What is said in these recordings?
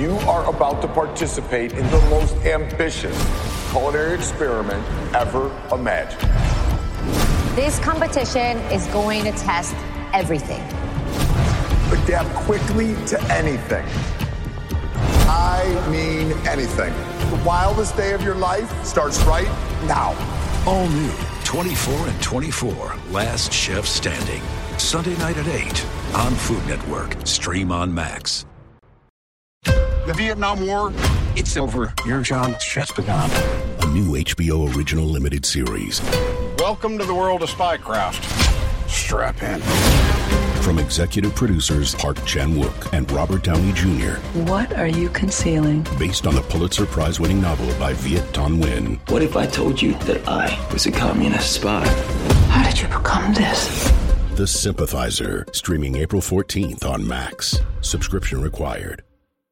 You are about to participate in the most ambitious culinary experiment ever imagined. This competition is going to test everything. Adapt quickly to anything. I mean anything. The wildest day of your life starts right now. All new 24 and 24, Last Chef Standing. Sunday night at 8 on Food Network. Stream on Max. The Vietnam War, it's over. Your job has just begun. A new HBO original limited series. Welcome to the world of spycraft. Strap in. From executive producers Park Chan-wook and Robert Downey Jr. What are you concealing? Based on the Pulitzer Prize-winning novel by Viet Thanh Nguyen. What if I told you that I was a communist spy? How did you become this? The Sympathizer, streaming April 14th on Max. Subscription required.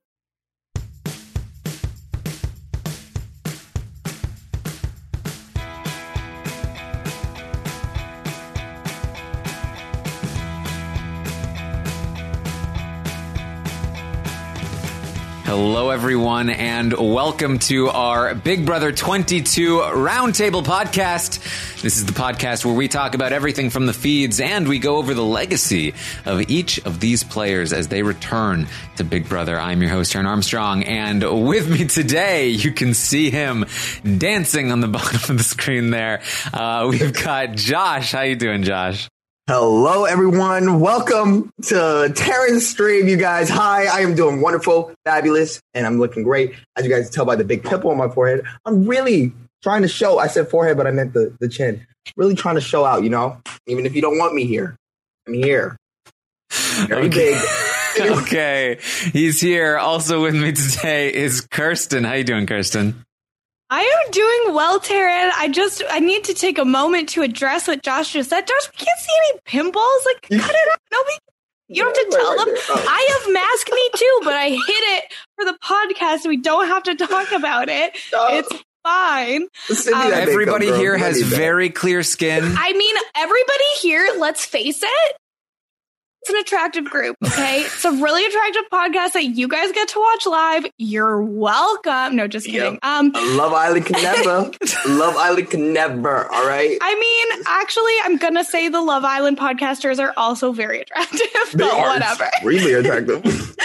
Hello, everyone, and welcome to our Big Brother 22 Roundtable podcast. This is the podcast where we talk about everything from the feeds, and we go over the legacy of each of these players as they return to Big Brother. I'm your host, Aaron Armstrong, and with me today, you can see him dancing on the bottom of the screen there. We've got Josh. How you doing, Josh? Hello, everyone. Welcome to Terran's stream, you guys. Hi, I am doing wonderful, fabulous, and I'm looking great. As you guys can tell by the big pimple on my forehead, I'm really trying to show. I said forehead, but I meant the chin. Really trying to show out, you know? Even if you don't want me here, I'm here. Very big. Okay, he's here. Also with me today is Kirsten. How you doing, Kirsten? I am doing well, Taryn. I need to take a moment to address what Josh just said. Josh, we can't see any pimples. Like, cut it out. Nobody, you don't have to tell them. I have Mask Me too, but I hid it for the podcast. So we don't have to talk about it. It's fine. Everybody here has very clear skin. I mean, everybody here, let's face it, it's an attractive group, okay? It's a really attractive podcast that you guys get to watch live. You're welcome. No, just kidding. Yep. Love Island can never. Love Island can never, all right? I mean, actually, I'm going to say the Love Island podcasters are also very attractive, but whatever. Really attractive.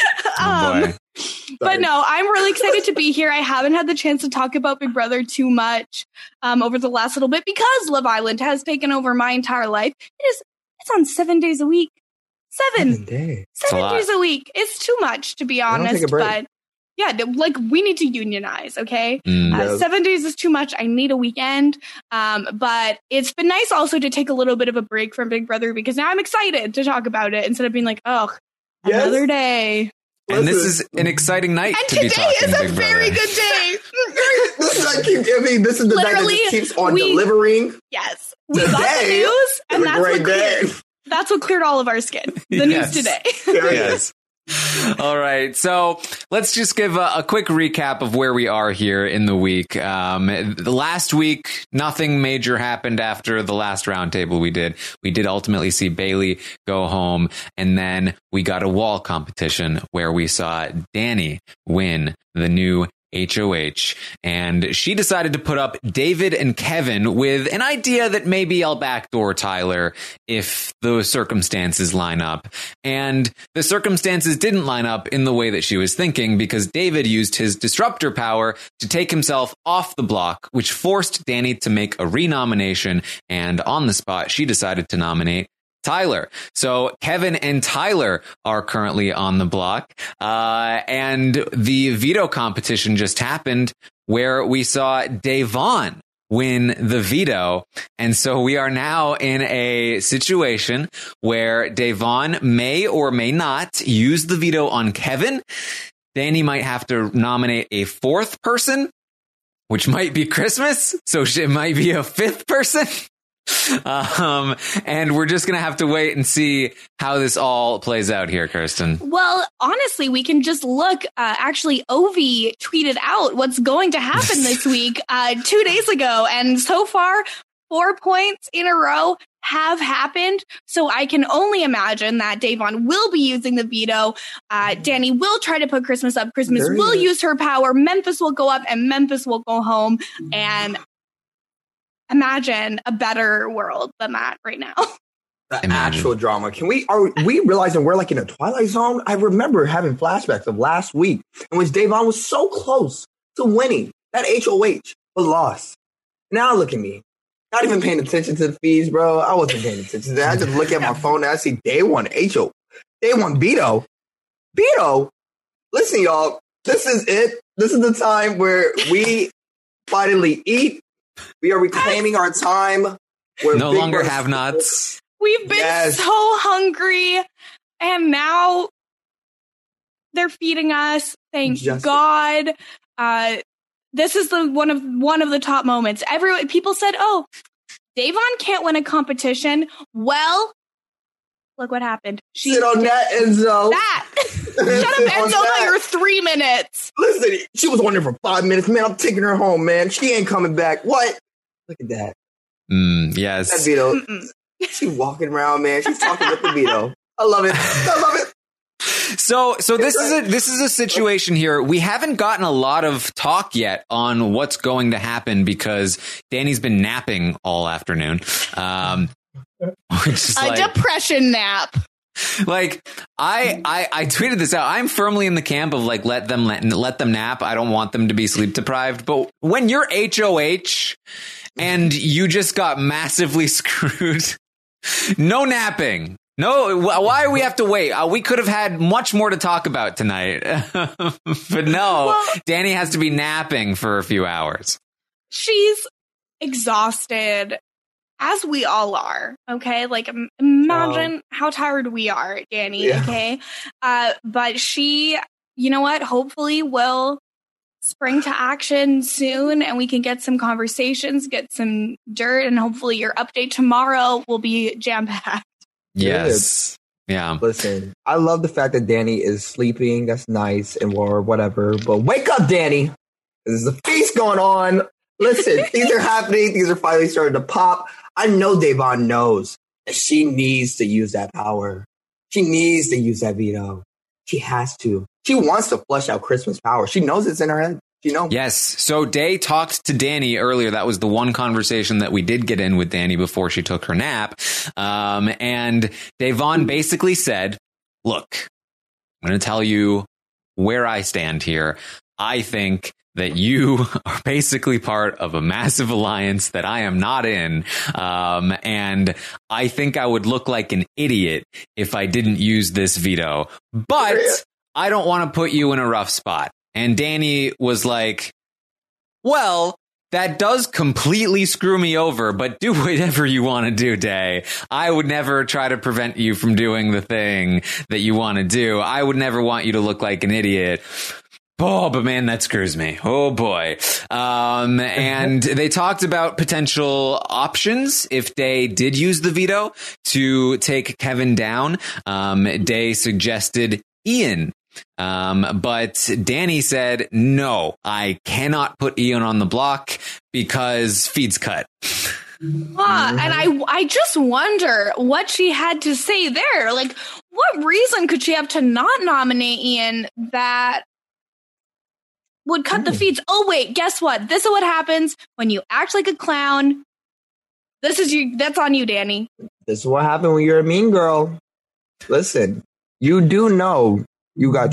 But no, I'm really excited to be here. I haven't had the chance to talk about Big Brother too much over the last little bit because Love Island has taken over my entire life. It's on 7 days a week. Seven days a week. It's too much, to be honest. But yeah, like we need to unionize. Okay. 7 days is too much. I need a weekend. But it's been nice also to take a little bit of a break from Big Brother because now I'm excited to talk about it insteid of being like, oh, another day. And this is an exciting night to be talking Big Brother. Today is a very good day. This is the night that just keeps on delivering. Yes. We got the news and that's what cleared. That's what cleared all of our skin. The news today. Yes. All right. So let's just give a quick recap of where we are here in the week. The last week, nothing major happened after the last roundtable we did. We did ultimately see Bailey go home. And then we got a wall competition where we saw Danny win the new HOH, and she decided to put up David and Kevin with an idea that maybe I'll backdoor Tyler if the circumstances line up. And the circumstances didn't line up in the way that she was thinking because David used his disruptor power to take himself off the block, which forced Danny to make a renomination, and on the spot, she decided to nominate Tyler. So Kevin and Tyler are currently on the block. And the veto competition just happened where we saw Da'Vonne win the veto. And so we are now in a situation where Da'Vonne may or may not use the veto on Kevin. Danny might have to nominate a fourth person, which might be Christmas. So it might be a fifth person. And we're just going to have to wait and see how this all plays out here, Kirsten. Well, honestly, we can just look. Actually, Ovi tweeted out what's going to happen this week 2 days ago. And so far, 4 points in a row have happened. So I can only imagine that Da'Vonne will be using the veto. Danny will try to put Christmas up. Christmas will use her power. Memphis will go up and Memphis will go home. And imagine a better world than that right now. The actual drama. Are we realizing we're like in a Twilight Zone? I remember having flashbacks of last week in which Da'Vonne was so close to winning that HOH, but lost. Now look at me. Not even paying attention to the feeds, bro. I wasn't paying attention to that. I just look at my phone and I see day one HO. Day one Beto. Beto. Listen, y'all. This is it. This is the time where we finally eat. We are reclaiming our time. We're no longer have-nots. We've been so hungry, and now they're feeding us. Thank God. This is one of the top moments. People said, "Oh, Da'Vonne can't win a competition." Well, look what happened. She sit on that, Enzo. Shut up, Enzo. About your 3 minutes. Listen, she was on there for 5 minutes. Man, I'm taking her home, man. She ain't coming back. What? Look at that. Yes. That Beto. She's walking around, man. She's talking with the Beto. I love it. I love it. So this is a situation here. We haven't gotten a lot of talk yet on what's going to happen because Danny's been napping all afternoon. Which is depression nap. Like I tweeted this out. I'm firmly in the camp of like let them nap. I don't want them to be sleep deprived. But when you're HOH and you just got massively screwed, no napping. No, why do we have to wait? We could have had much more to talk about tonight. But no, Danny has to be napping for a few hours. She's exhausted, as we all are, okay? Like, imagine how tired we are, Danny, okay? But she, you know what? Hopefully will spring to action soon, and we can get some conversations, get some dirt, and hopefully your update tomorrow will be jam-packed. Yes. Yeah. Listen, I love the fact that Danny is sleeping. That's nice and or whatever. But wake up, Danny. There's a feast going on. Listen, things are happening. Things are finally starting to pop. I know Da'Vonne knows that she needs to use that power. She needs to use that veto. She has to. She wants to flush out Christmas power. She knows it's in her head. You know? Yes. So Day talked to Danny earlier. That was the one conversation that we did get in with Danny before she took her nap. And Da'Vonne basically said, look, I'm going to tell you where I stand here. I think that you are basically part of a massive alliance that I am not in. And I think I would look like an idiot if I didn't use this veto. But I don't want to put you in a rough spot. And Danny was like, well, that does completely screw me over, but do whatever you want to do, Day. I would never try to prevent you from doing the thing that you want to do. I would never want you to look like an idiot. Oh, but man, that screws me. Oh, boy. And they talked about potential options if Day did use the veto to take Kevin down. Day suggested Ian. But Danny said, no, I cannot put Ian on the block because feed's cut. And I just wonder what she had to say there. Like, what reason could she have to not nominate Ian that would cut the feeds? Oh, wait, guess what? This is what happens when you act like a clown. That's on you, Danny. This is what happened when you're a mean girl. Listen, you do know you got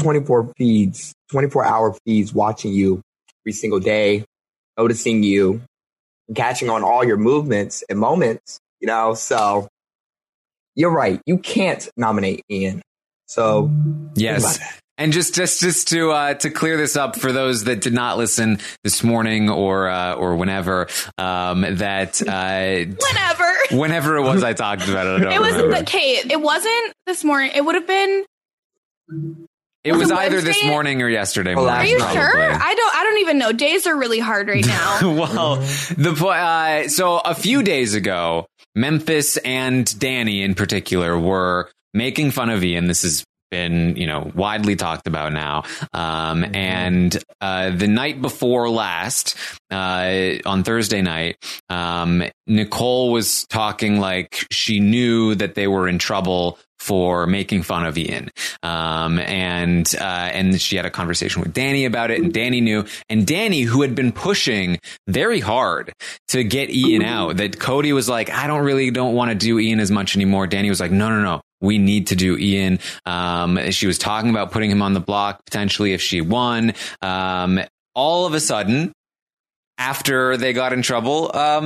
24-hour feeds watching you every single day, noticing you, catching on all your movements and moments, you know? So you're right. You can't nominate Ian. So yes. And just to clear this up for those that did not listen this morning or whenever, whenever it was I talked about it. It wasn't this morning. It would have been. It was either Wednesday? This morning or yesterday morning. Are you sure? I don't even know. Days are really hard right now. Well, so a few days ago, Memphis and Danny in particular were making fun of Ian. This is been, widely talked about now. And the night before last, on Thursday night, Nicole was talking like she knew that they were in trouble for making fun of Ian. And she had a conversation with Danny about it, and Danny knew. And Danny, who had been pushing very hard to get Ian out, that Cody was like, I don't want to do Ian as much anymore. Danny was like, no. We need to do Ian. She was talking about putting him on the block potentially if she won. All of a sudden, after they got in trouble,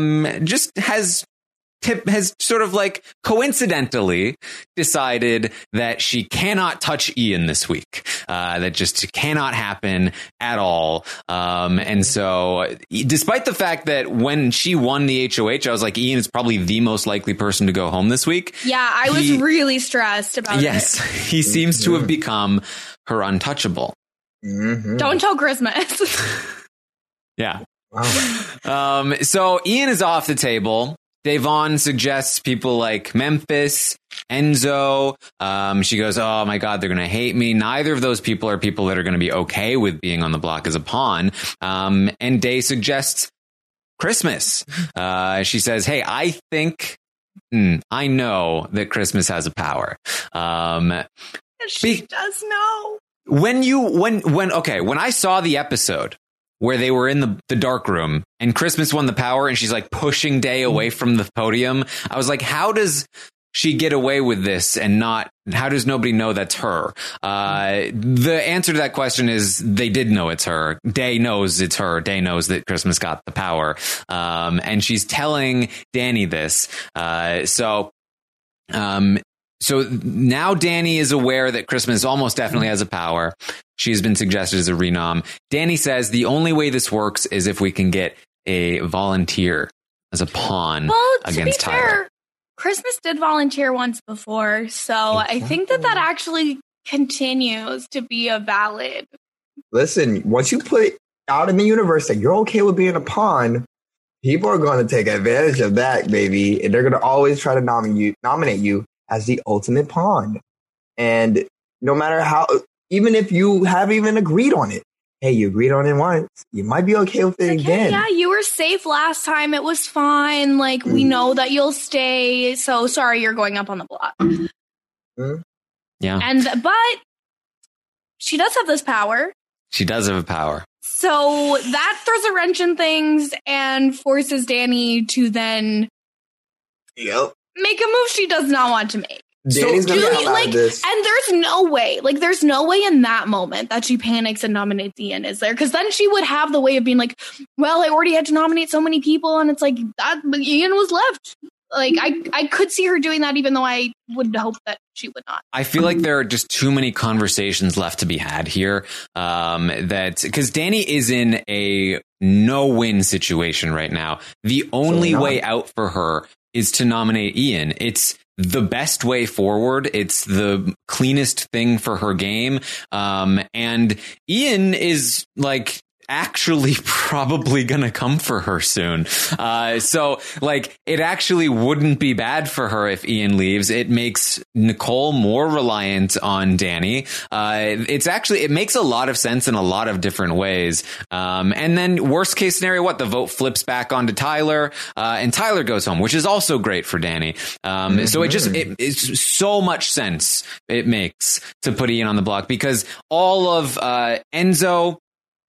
has sort of like coincidentally decided that she cannot touch Ian this week. That just cannot happen at all. And so despite the fact that when she won the HOH, I was like, Ian is probably the most likely person to go home this week. Yeah, I was really stressed about it. Yes, he seems to have become her untouchable. Mm-hmm. Don't tell Christmas. Yeah. Wow. So Ian is off the table. Devon suggests people like Memphis, Enzo. She goes, oh my God, they're going to hate me. Neither of those people are people that are going to be okay with being on the block as a pawn. And Day suggests Christmas. She says, hey, I think, I know that Christmas has a power. She does know. When I saw the episode where they were in the dark room and Christmas won the power and she's like pushing Day away from the podium, I was like, how does she get away with this and how does nobody know that's her? The answer to that question is they did know it's her. Day knows it's her. Day knows that Christmas got the power. And she's telling Danny this. So now Danny is aware that Christmas almost definitely has a power. She's been suggested as a renom. Danny says the only way this works is if we can get a volunteer as a pawn against Tyler. Fair, Christmas did volunteer once before, so I think that actually continues to be a valid. Listen, once you put it out in the universe that you're okay with being a pawn, people are going to take advantage of that, baby. And they're going to always try to nominate you as the ultimate pawn. And no matter how, even if you haven't even agreed on it, hey, you agreed on it once, you might be okay with it again. Yeah, you were safe last time. It was fine. Like, we know that you'll stay. So sorry, you're going up on the block. Yeah. But she does have this power. She does have a power. So that throws a wrench in things and forces Danny to then make a move she does not want to make. Danny's gonna get out of this. And there's no way in that moment that she panics and nominates Ian, is there? Because then she would have the way of being like, well, I already had to nominate so many people, and it's like that Ian was left. Like, I could see her doing that, even though I would hope that she would not. I feel like there are just too many conversations left to be had here. Because Danny is in a no-win situation right now. The only way out for her is to nominate Ian. It's the best way forward. It's the cleanest thing for her game. And Ian is like actually probably gonna come for her soon. So like it actually wouldn't be bad for her if Ian leaves. It makes Nicole more reliant on Danny. It makes a lot of sense in a lot of different ways. And then worst case scenario, the vote flips back onto Tyler, and Tyler goes home, which is also great for Danny. So it's so much sense it makes to put Ian on the block, because all of Enzo,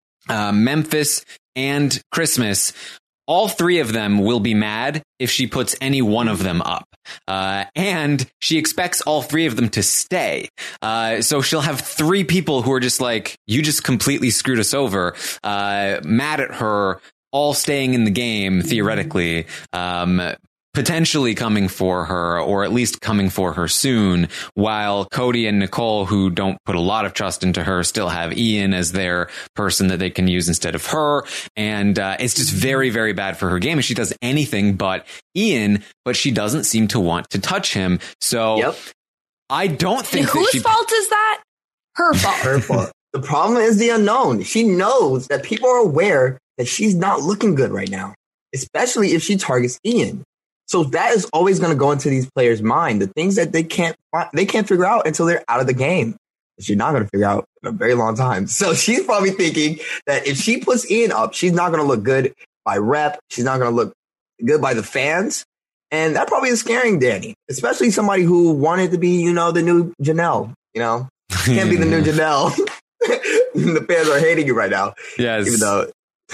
Memphis, and Christmas, all three of them will be mad if she puts any one of them up. And she expects all three of them to stay. So she'll have three people who are just like, you just completely screwed us over, mad at her, all staying in the game, theoretically, potentially coming for her, or at least coming for her soon, while Cody and Nicole, who don't put a lot of trust into her, still have Ian as their person that they can use instead of her. And it's just very, very bad for her game. And she does anything but Ian, but she doesn't seem to want to touch him. So I don't think whose fault is that? Her fault. Her fault. The problem is the unknown. She knows that people are aware that she's not looking good right now, especially if she targets Ian. So that is always going to go into these players' mind, the things that they can't figure out until they're out of the game. she's not going to figure out in a very long time. So she's probably thinking that if she puts Ian up, she's not going to look good by rep. She's not going to look good by the fans. And that probably is scaring Danny, especially somebody who wanted to be, the new Janelle, Can't be the new Janelle. The fans are hating you right now. Yes. Even though...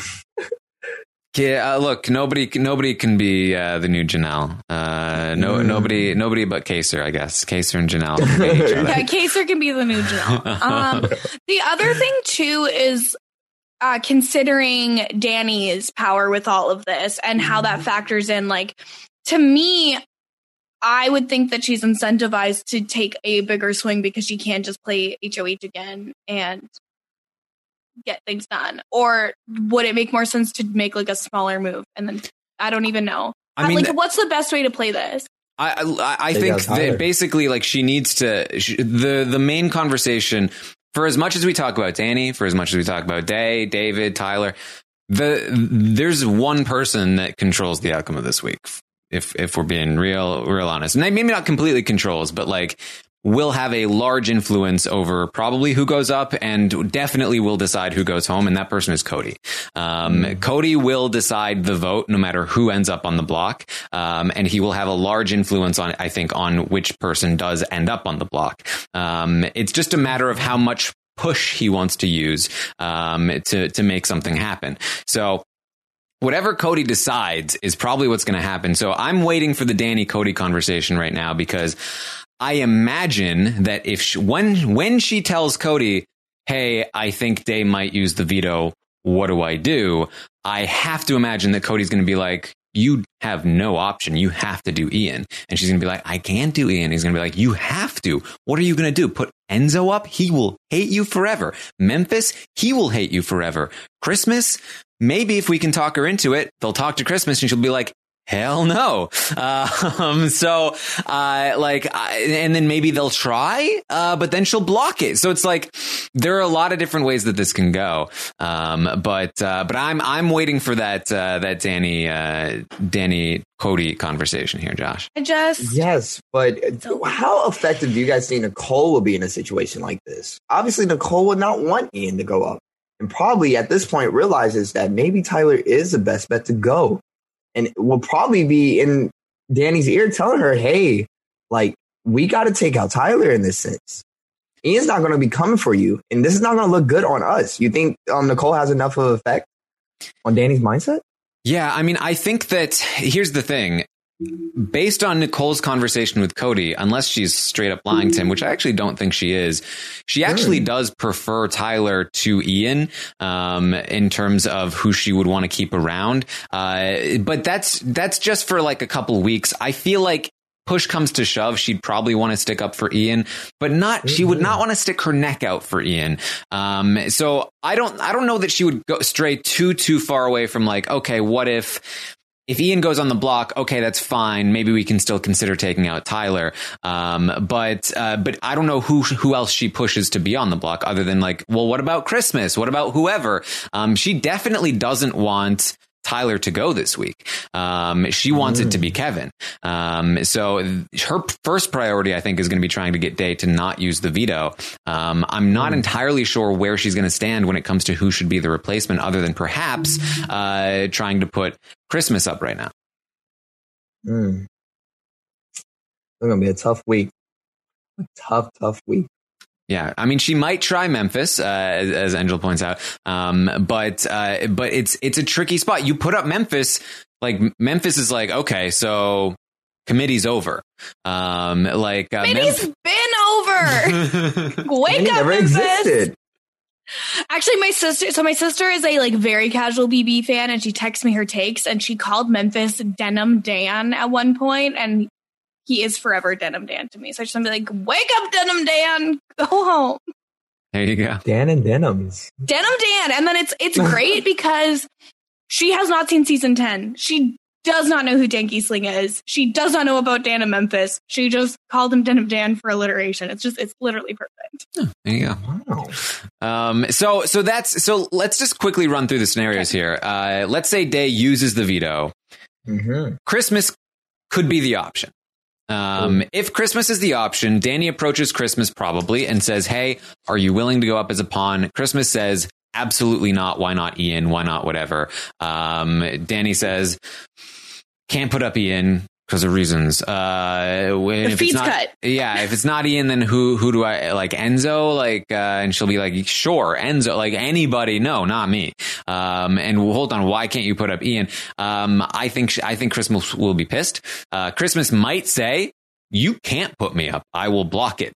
Yeah, look, nobody can be the new Janelle. Nobody but Kaser, I guess. Kaser and Janelle can be each other. Yeah, Kaser can be the new Janelle. The other thing too is considering Danny's power with all of this and how that factors in. Like, to me, I would think that she's incentivized to take a bigger swing because she can't just play HOH again and get things done. Or would it make more sense to make like a smaller move? And then I don't even know. I mean, like, what's the best way to play this? I think that basically, like, she needs to the main conversation, for as much as we talk about Danny, for as much as we talk about Day, David, Tyler, there's one person that controls the outcome of this week. If we're being real honest, and maybe not completely controls, but like will have a large influence over probably who goes up and definitely will decide who goes home. And that person is Cody. Cody will decide the vote no matter who ends up on the block. And he will have a large influence on, I think, on which person does end up on the block. It's just a matter of how much push he wants to use, to make something happen. So whatever Cody decides is probably what's going to happen. So I'm waiting for the Danny Cody conversation right now, because I imagine that when she tells Cody, hey, I think Day might use the veto, what do? I have to imagine that Cody's going to be like, you have no option. You have to do Ian. And she's going to be like, I can't do Ian. He's going to be like, you have to. What are you going to do? Put Enzo up? He will hate you forever. Memphis, he will hate you forever. Christmas, maybe if we can talk her into it, they'll talk to Christmas and she'll be like, hell no. And then maybe they'll try, but then she'll block it. So it's like, there are a lot of different ways that this can go. But I'm waiting for that Danny Cody conversation here, Josh. Yes, but how effective do you guys think Nicole will be in a situation like this? Obviously, Nicole would not want Ian to go up, and probably at this point realizes that maybe Tyler is the best bet to go. And will probably be in Danny's ear telling her, hey, like, we got to take out Tyler in this sense. Ian's not going to be coming for you, and this is not going to look good on us. You think Nicole has enough of an effect on Danny's mindset? Yeah, I mean, I think that here's the thing. Based on Nicole's conversation with Cody, unless she's straight up lying to him, which I actually don't think she is, she actually does prefer Tyler to Ian, in terms of who she would want to keep around. But that's just for like a couple weeks. I feel like push comes to shove, she'd probably want to stick up for Ian, but she would not want to stick her neck out for Ian. So I don't know that she would go stray too far away from like, okay, what if Ian goes on the block, okay, that's fine. Maybe we can still consider taking out Tyler. But I don't know who else she pushes to be on the block other than like, well, what about Christmas? What about whoever? She definitely doesn't want Tyler to go this week. She wants it to be Kevin. So her first priority, I think, is going to be trying to get Day to not use the veto. I'm not entirely sure where she's going to stand when it comes to who should be the replacement, other than perhaps trying to put Christmas up right now. It's going to be a tough week. A tough week. Yeah, I mean, she might try Memphis, as Angel points out, but it's a tricky spot. You put up Memphis, like Memphis is like, okay, so committee's over. Committee's been over. Wake up, Memphis. Existed. Actually, my sister is a like very casual BB fan, and she texts me her takes, and she called Memphis Denim Dan at one point, and he is forever Denim Dan to me. So I just want to be like, wake up, Denim Dan, go home. There you go. Dan and Denims. Denim Dan. And then it's great because she has not seen season 10. She does not know who Dan Giesling is. She does not know about Dan and Memphis. She just called him Denim Dan for alliteration. It's literally perfect. Oh, there you go. Wow. So let's just quickly run through the scenarios here. Let's say Day uses the veto. Mm-hmm. Christmas could be the option. If Christmas is the option, Danny approaches Christmas probably and says, hey, are you willing to go up as a pawn? Christmas says, absolutely not. Why not Ian? Why not whatever? Danny says, can't put up Ian because of reasons. The feet's cut. Yeah, if it's not Ian, then who do I like? Enzo, like, and she'll be like, sure, Enzo, like anybody. No, not me. And hold on, why can't you put up Ian? I think Christmas will be pissed. Christmas might say, you can't put me up. I will block it.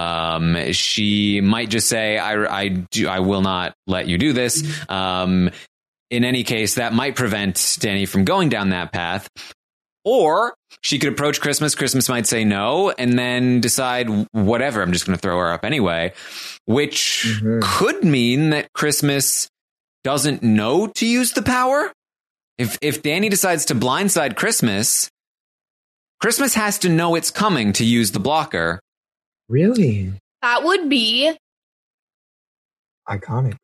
She might just say, I will not let you do this. In any case, that might prevent Danny from going down that path. Or she could approach Christmas. Christmas might say no and then decide, whatever, I'm just going to throw her up anyway, which could mean that Christmas doesn't know to use the power. If Danny decides to blindside Christmas, Christmas has to know it's coming to use the blocker. Really? That would be iconic.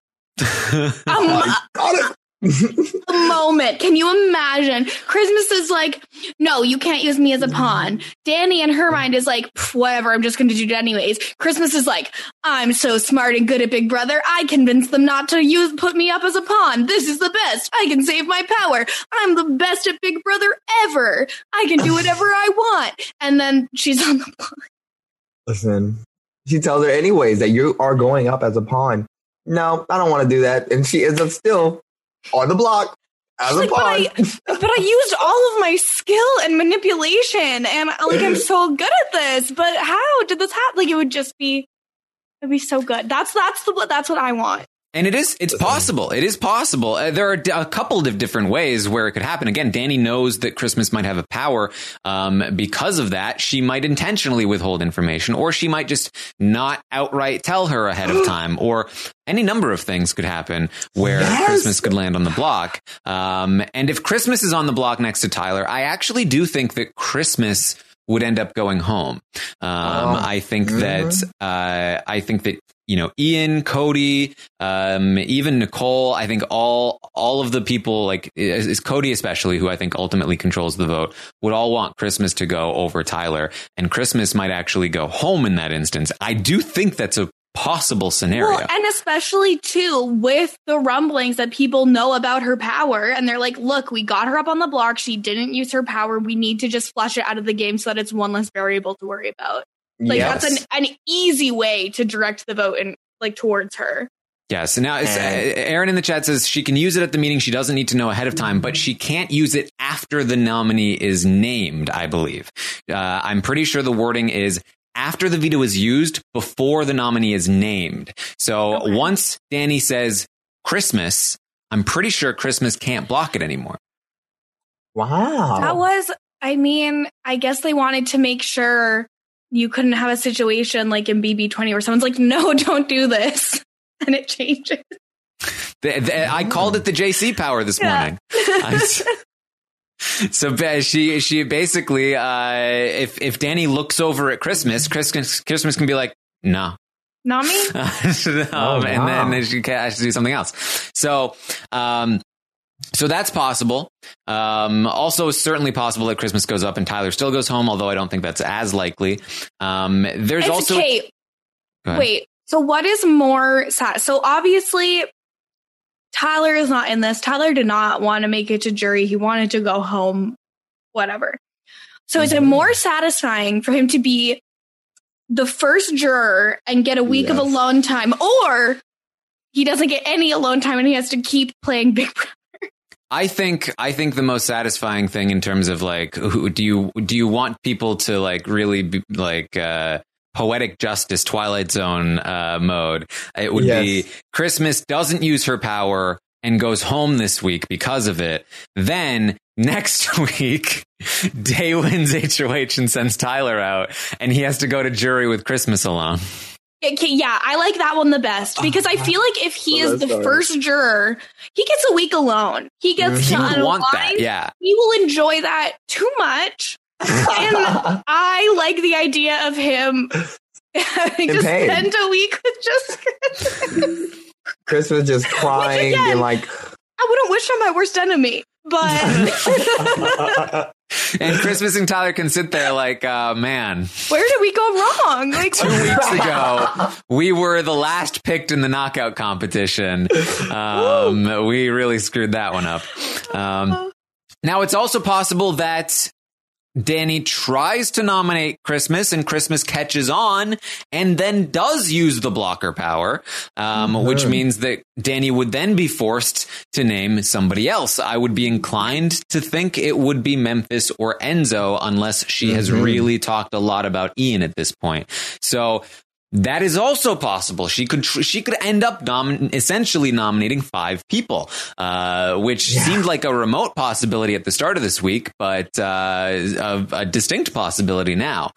Iconic. A moment. Can you imagine? Christmas is like, no, you can't use me as a pawn. Danny in her mind is like, whatever, I'm just going to do it anyways. Christmas is like, I'm so smart and good at Big Brother. I convinced them not to put me up as a pawn. This is the best. I can save my power. I'm the best at Big Brother ever. I can do whatever I want. And then she's on the pawn. Listen, she tells her anyways that you are going up as a pawn. No, I don't want to do that. And she ends up still on the block as a pawn. But I used all of my skill and manipulation, and like I'm so good at this. But how did this happen? Like it'd be so good. That's what I want. And it's possible. It is possible. There are a couple of different ways where it could happen. Again, Danny knows that Christmas might have a power. Because of that, she might intentionally withhold information, or she might just not outright tell her ahead of time, or any number of things could happen where Christmas could land on the block. And if Christmas is on the block next to Tyler, I actually do think that Christmas would end up going home. I think that Ian, Cody, even Nicole, I think all of the people, like is Cody especially, who I think ultimately controls the vote, would all want Christmas to go over Tyler, and Christmas might actually go home in that instance. I do think that's a possible scenario. Well, and especially too with the rumblings that people know about her power, and they're like, look, we got her up on the block. She didn't use her power. We need to just flush it out of the game so that it's one less variable to worry about. Like that's an easy way to direct the vote and like towards her. Yes. Now, Aaron in the chat says she can use it at the meeting. She doesn't need to know ahead of time, but she can't use it after the nominee is named, I believe. I'm pretty sure the wording is after the veto is used, before the nominee is named. So once Danny says Christmas, I'm pretty sure Christmas can't block it anymore. Wow. I guess they wanted to make sure you couldn't have a situation like in BB20 where someone's like, no, don't do this. And it changes. I called it the JC power this morning. So she basically, if Danny looks over at Christmas can be like, no. Not me? And then she has to do something else. So that's possible. Also, certainly possible that Christmas goes up and Tyler still goes home, although I don't think that's as likely. There's also... Wait, so what is more sad? So obviously, Tyler is not in this. Tyler did not want to make it to jury. He wanted to go home, whatever. So is it more satisfying for him to be the first juror and get a week of alone time, or he doesn't get any alone time and he has to keep playing Big Brother? I think the most satisfying thing in terms of like, do you want people to like really be like poetic justice Twilight Zone mode? It would be Christmas doesn't use her power and goes home this week because of it. Then next week, Day wins HOH and sends Tyler out, and he has to go to jury with Christmas alone. Okay, yeah, I like that one the best because I feel like if he is the first juror, he gets a week alone. He gets to unwind. He will enjoy that too much. And I like the idea of him having to spend a week with just Christmas just crying and like... I wouldn't wish on my worst enemy, but... And Christmas and Tyler can sit there like, man. Where did we go wrong? Like 2 weeks ago, we were the last picked in the knockout competition. We really screwed that one up. Now, it's also possible that Danny tries to nominate Christmas and Christmas catches on and then does use the blocker power, which means that Danny would then be forced to name somebody else. I would be inclined to think it would be Memphis or Enzo unless she has really talked a lot about Ian at this point. So that is also possible. She could end up essentially nominating 5 people, which seemed like a remote possibility at the start of this week, but a distinct possibility now.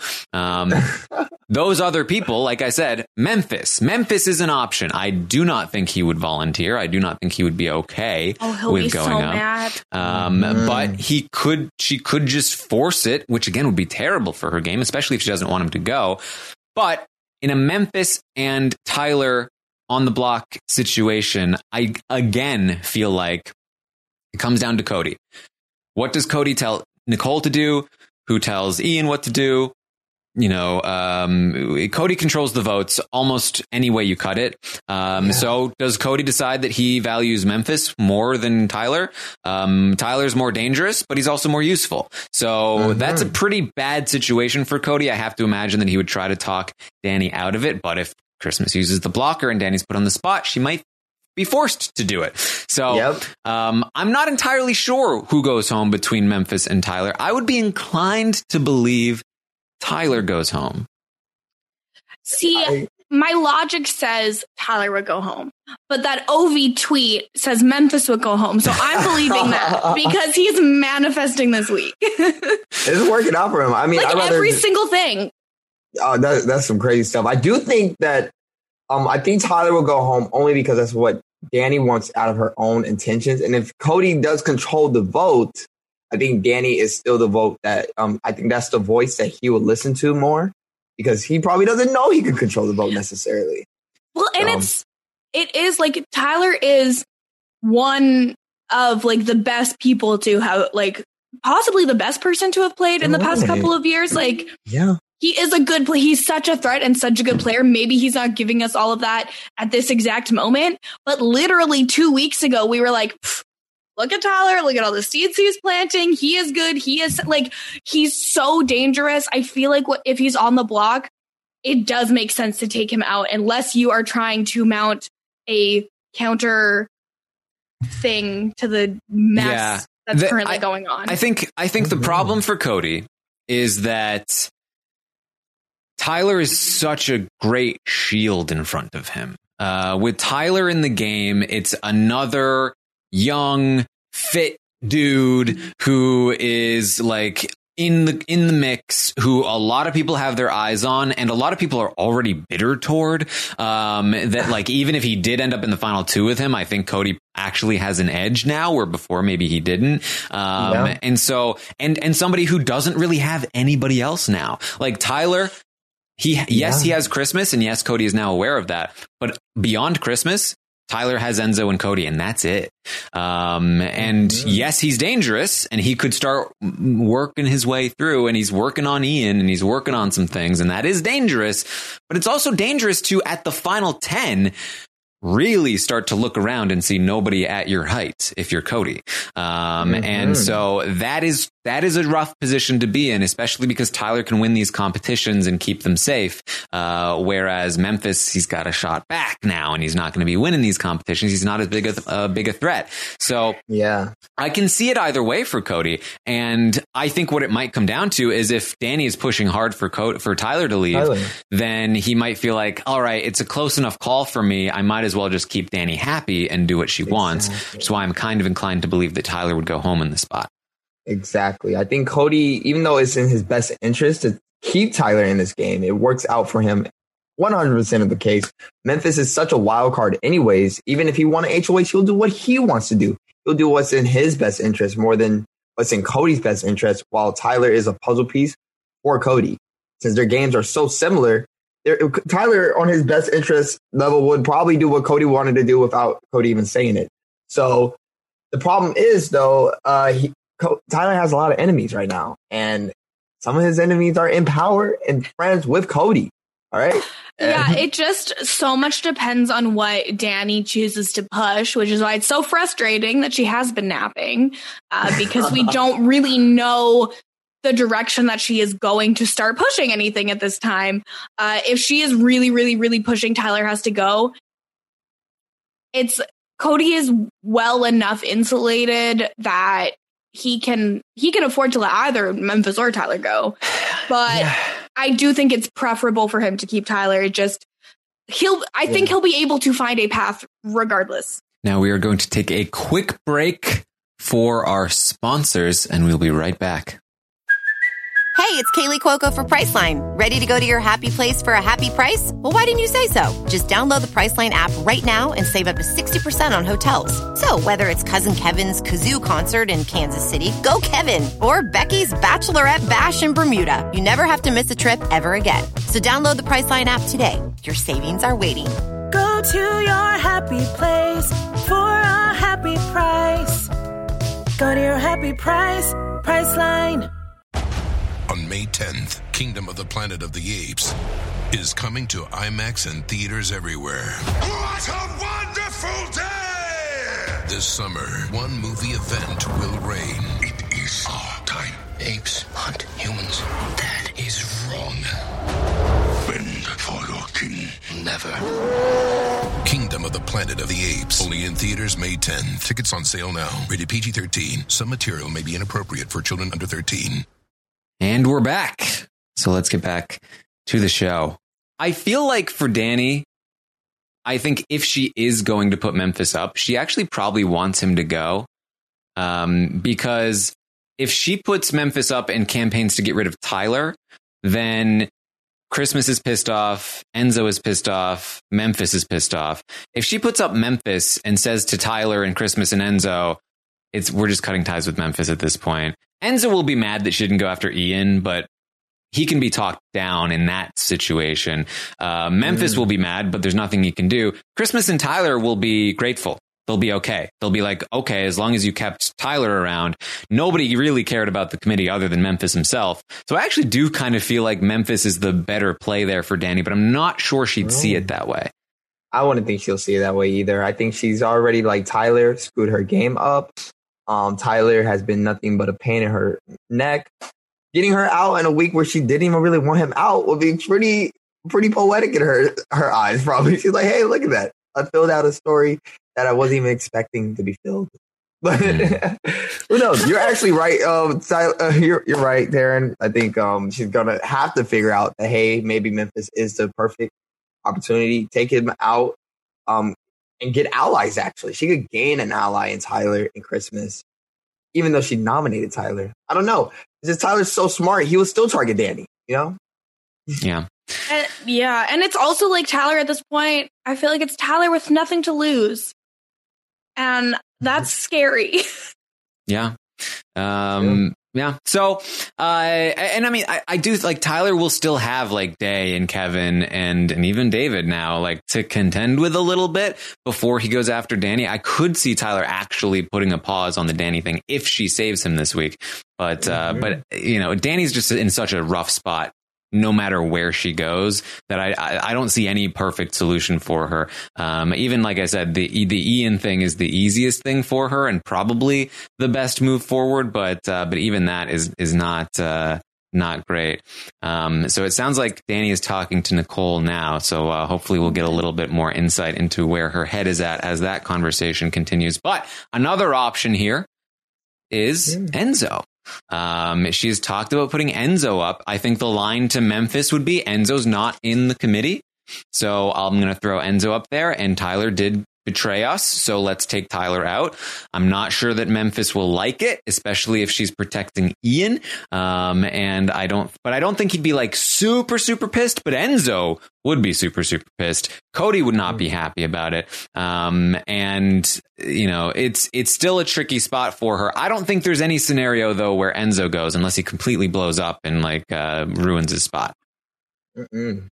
Those other people, like I said, Memphis is an option. I do not think he would volunteer. I do not think he would be okay with going up. But she could just force it, which again would be terrible for her game, especially if she doesn't want him to go. But in a Memphis and Tyler on the block situation, I again feel like it comes down to Cody. What does Cody tell Nicole to do? Who tells Ian what to do? You know, Cody controls the votes almost any way you cut it. So does Cody decide that he values Memphis more than Tyler? Tyler's more dangerous, but he's also more useful. So that's a pretty bad situation for Cody. I have to imagine that he would try to talk Danny out of it. But if Christmas uses the blocker and Danny's put on the spot, she might be forced to do it. So I'm not entirely sure who goes home between Memphis and Tyler. I would be inclined to believe Tyler goes home. See, my logic says Tyler would go home, but that OV tweet says Memphis would go home. So I'm believing that because he's manifesting this week. It's working out for him. I mean, like every single thing. That's some crazy stuff. I do think that I think Tyler will go home only because that's what Danny wants out of her own intentions. And if Cody does control the vote, I think Danny is still the vote that I think that's the voice that he would listen to more because he probably doesn't know he can control the vote necessarily. Well, and it is like Tyler is one of like the best people to have, like possibly the best person to have played in the past couple of years. Like, he is a good player. He's such a threat and such a good player. Maybe he's not giving us all of that at this exact moment, but literally 2 weeks ago, we were like, look at Tyler. Look at all the seeds he's planting. He is good. He is like, he's so dangerous. I feel like if he's on the block, it does make sense to take him out unless you are trying to mount a counter thing to the mess that's currently going on. I think the problem for Cody is that Tyler is such a great shield in front of him. With Tyler in the game, it's another young, fit dude who is like in the mix, who a lot of people have their eyes on, and a lot of people are already bitter toward. That like even if he did end up in the final 2 with him, I think Cody actually has an edge now, where before maybe he didn't. And so and somebody who doesn't really have anybody else now, like Tyler. He has Christmas, and yes, Cody is now aware of that. But beyond Christmas, Tyler has Enzo and Cody, and that's it. And yes, he's dangerous, and he could start working his way through, and he's working on Ian, and he's working on some things, and that is dangerous. But it's also dangerous to, at the final 10, really start to look around and see nobody at your height if you're Cody. And so that is a rough position to be in, especially because Tyler can win these competitions and keep them safe. Whereas Memphis, he's got a shot back now, and he's not going to be winning these competitions. He's not as big a threat. So I can see it either way for Cody. And I think what it might come down to is if Danny is pushing hard for Tyler to leave, then he might feel like, all right, it's a close enough call for me. I might as well just keep Danny happy and do what she wants. Which is why I'm kind of inclined to believe that Tyler would go home in the spot. Exactly. I think Cody, even though it's in his best interest to keep Tyler in this game, it works out for him 100% of the case. Memphis is such a wild card anyways. Even if he won an HOH, he'll do what he wants to do. He'll do what's in his best interest more than what's in Cody's best interest, while Tyler is a puzzle piece for Cody. Since their games are so similar, Tyler on his best interest level would probably do what Cody wanted to do without Cody even saying it. So the problem is, though, Tyler has a lot of enemies right now, and some of his enemies are in power and friends with Cody. All right. Yeah, it just so much depends on what Dani chooses to push, which is why it's so frustrating that she has been napping, because we don't really know the direction that she is going to start pushing anything at this time. If she is really, really, really pushing Tyler has to go, Cody is well enough insulated that he can afford to let either Memphis or Tyler go. But yeah. I do think it's preferable for him to keep Tyler. I think he'll be able to find a path regardless. Now we are going to take a quick break for our sponsors, and we'll be right back. Hey, it's Kaylee Cuoco for Priceline. Ready to go to your happy place for a happy price? Well, why didn't you say so? Just download the Priceline app right now and save up to 60% on hotels. So whether it's Cousin Kevin's Kazoo Concert in Kansas City, go Kevin, or Becky's Bachelorette Bash in Bermuda, you never have to miss a trip ever again. So download the Priceline app today. Your savings are waiting. Go to your happy place for a happy price. Go to your happy price, Priceline. On May 10th, Kingdom of the Planet of the Apes is coming to IMAX and theaters everywhere. What a wonderful day! This summer, one movie event will reign. It is our time. Apes hunt humans. That is wrong. Bend for your king. Never. Kingdom of the Planet of the Apes. Only in theaters May 10th. Tickets on sale now. Rated PG-13. Some material may be inappropriate for children under 13. And we're back. So let's get back to the show. I feel like for Dani, I think if she is going to put Memphis up, she actually probably wants him to go. Because if she puts Memphis up and campaigns to get rid of Tyler, then Christmas is pissed off, Enzo is pissed off, Memphis is pissed off. If she puts up Memphis and says to Tyler and Christmas and Enzo, we're just cutting ties with Memphis at this point. Enzo will be mad that she didn't go after Ian, but he can be talked down in that situation. Memphis will be mad, but there's nothing he can do. Christmas and Tyler will be grateful. They'll be okay. They'll be like, okay, as long as you kept Tyler around, nobody really cared about the committee other than Memphis himself. So I actually do kind of feel like Memphis is the better play there for Dani, but I'm not sure she'd see it that way. I wouldn't think she'll see it that way either. I think she's already like Tyler screwed her game up. Tyler has been nothing but a pain in her neck. Getting her out in a week where she didn't even really want him out would be pretty poetic in her eyes, probably. She's like, hey, look at that. I filled out a story that I wasn't even expecting to be filled. But who knows? You're actually right. You're right, Darren. I think she's going to have to figure out that, hey, maybe Memphis is the perfect opportunity. Take him out. And get allies, actually. She could gain an ally in Tyler and Christmas, even though she nominated Tyler. I don't know. Because Tyler's so smart, he would still target Dani, you know? Yeah. And it's also like Tyler at this point, I feel like it's Tyler with nothing to lose. And that's scary. Yeah. Yeah. So, and I mean, I do like Tyler will still have like Day and Kevin and even David now, like to contend with a little bit before he goes after Dani. I could see Tyler actually putting a pause on the Dani thing if she saves him this week. But you know, Dani's just in such a rough spot no matter where she goes that I don't see any perfect solution for her. Even like I said, the Ian thing is the easiest thing for her and probably the best move forward. But even that is not great. So it sounds like Dani is talking to Nicole now. So hopefully we'll get a little bit more insight into where her head is at as that conversation continues. But another option here is Enzo. She's talked about putting Enzo up. I think the line to Memphis would be Enzo's not in the committee. So I'm going to throw Enzo up there, and Tyler did betray us. So let's take Tyler out. I'm not sure that Memphis will like it, especially if she's protecting Ian. And I don't think he'd be like super, super pissed, but Enzo would be super, super pissed. Cody would not be happy about it. And you know, it's still a tricky spot for her. I don't think there's any scenario though where Enzo goes unless he completely blows up and like, ruins his spot. Mm-mm.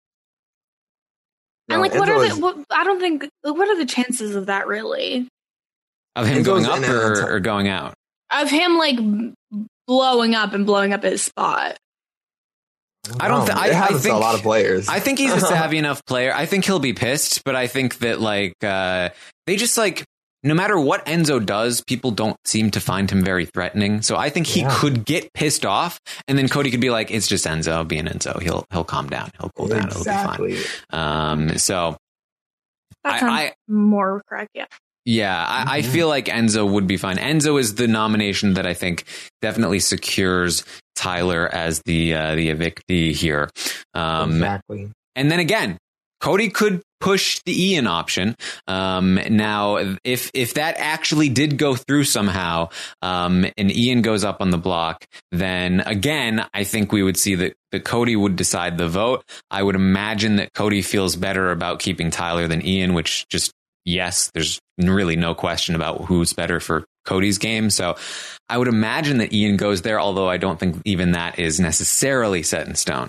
And like, what are the chances of that really? Of him going up or going out? of him like blowing up his spot. I don't think I think a lot of players. I think he's a savvy enough player. I think he'll be pissed, but I think that like they just like no matter what Enzo does, people don't seem to find him very threatening. So I think he could get pissed off, and then Cody could be like, "It's just Enzo being Enzo. He'll calm down. He'll cool down. It'll be fine." So that sounds more correct. Yeah. Yeah, I feel like Enzo would be fine. Enzo is the nomination that I think definitely secures Tyler as the evictee here. Exactly. And then again, Cody could push the Ian option. Now, if that actually did go through somehow, and Ian goes up on the block, then again, I think we would see that Cody would decide the vote. I would imagine that Cody feels better about keeping Tyler than Ian, which just, yes, there's really no question about who's better for Cody's game. So I would imagine that Ian goes there, although I don't think even that is necessarily set in stone.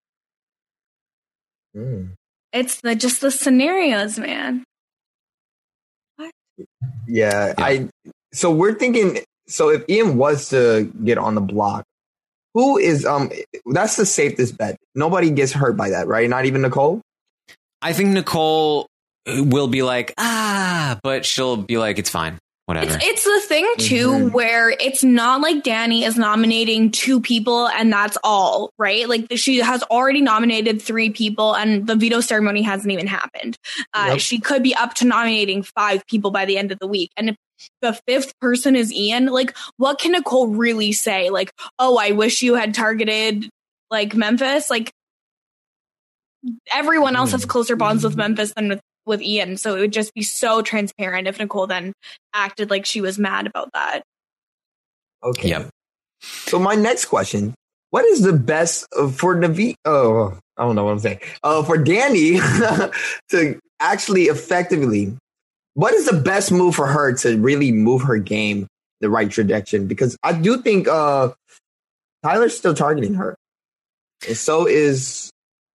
It's just the scenarios, man. What? Yeah. So we're thinking, so if Ian was to get on the block, who is, that's the safest bet. Nobody gets hurt by that, right? Not even Nicole? I think Nicole will be like, but she'll be like, it's fine. Whatever. It's the thing, too, where it's not like Danny is nominating 2 people and that's all, right? Like she has already nominated 3 people and the veto ceremony hasn't even happened. She could be up to nominating 5 people by the end of the week. And if the 5th person is Ian, like what can Nicole really say? Like, oh, I wish you had targeted like Memphis. Like everyone else has closer bonds with Memphis than with Ian, so it would just be so transparent if Nicole then acted like she was mad about that. Okay. Yep. So my next question: what is the best for Navi? Oh, I don't know what I'm saying. For Danny to actually effectively, what is the best move for her to really move her game the right trajectory? Because I do think Tyler's still targeting her, and so is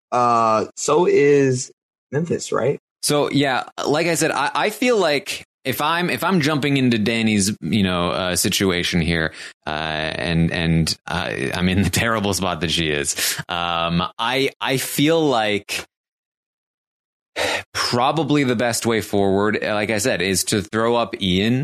Memphis, right? So yeah, like I said, I feel like if I'm jumping into Danny's situation here, and I'm in the terrible spot that she is, I feel like probably the best way forward, like I said, is to throw up Ian,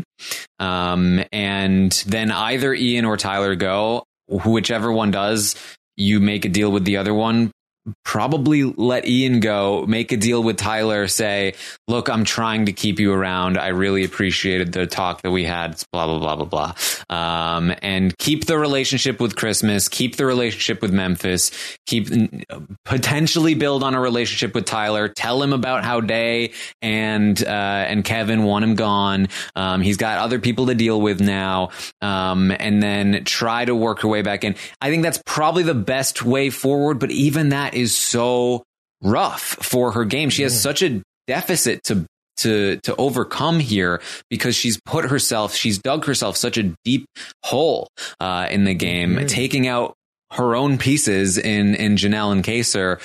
and then either Ian or Tyler go, whichever one does, you make a deal with the other one. Probably let Ian go, make a deal with Tyler, say, look, I'm trying to keep you around. I really appreciated the talk that we had, blah, blah, blah, blah, blah. And keep the relationship with Christmas, keep the relationship with Memphis, potentially build on a relationship with Tyler. Tell him about how Day and Kevin want him gone. He's got other people to deal with now. And then try to work her way back in. I think that's probably the best way forward, but even that is so rough for her game. She has such a deficit to overcome here because she's dug herself such a deep hole in the game, taking out her own pieces in Janelle and Kaysar,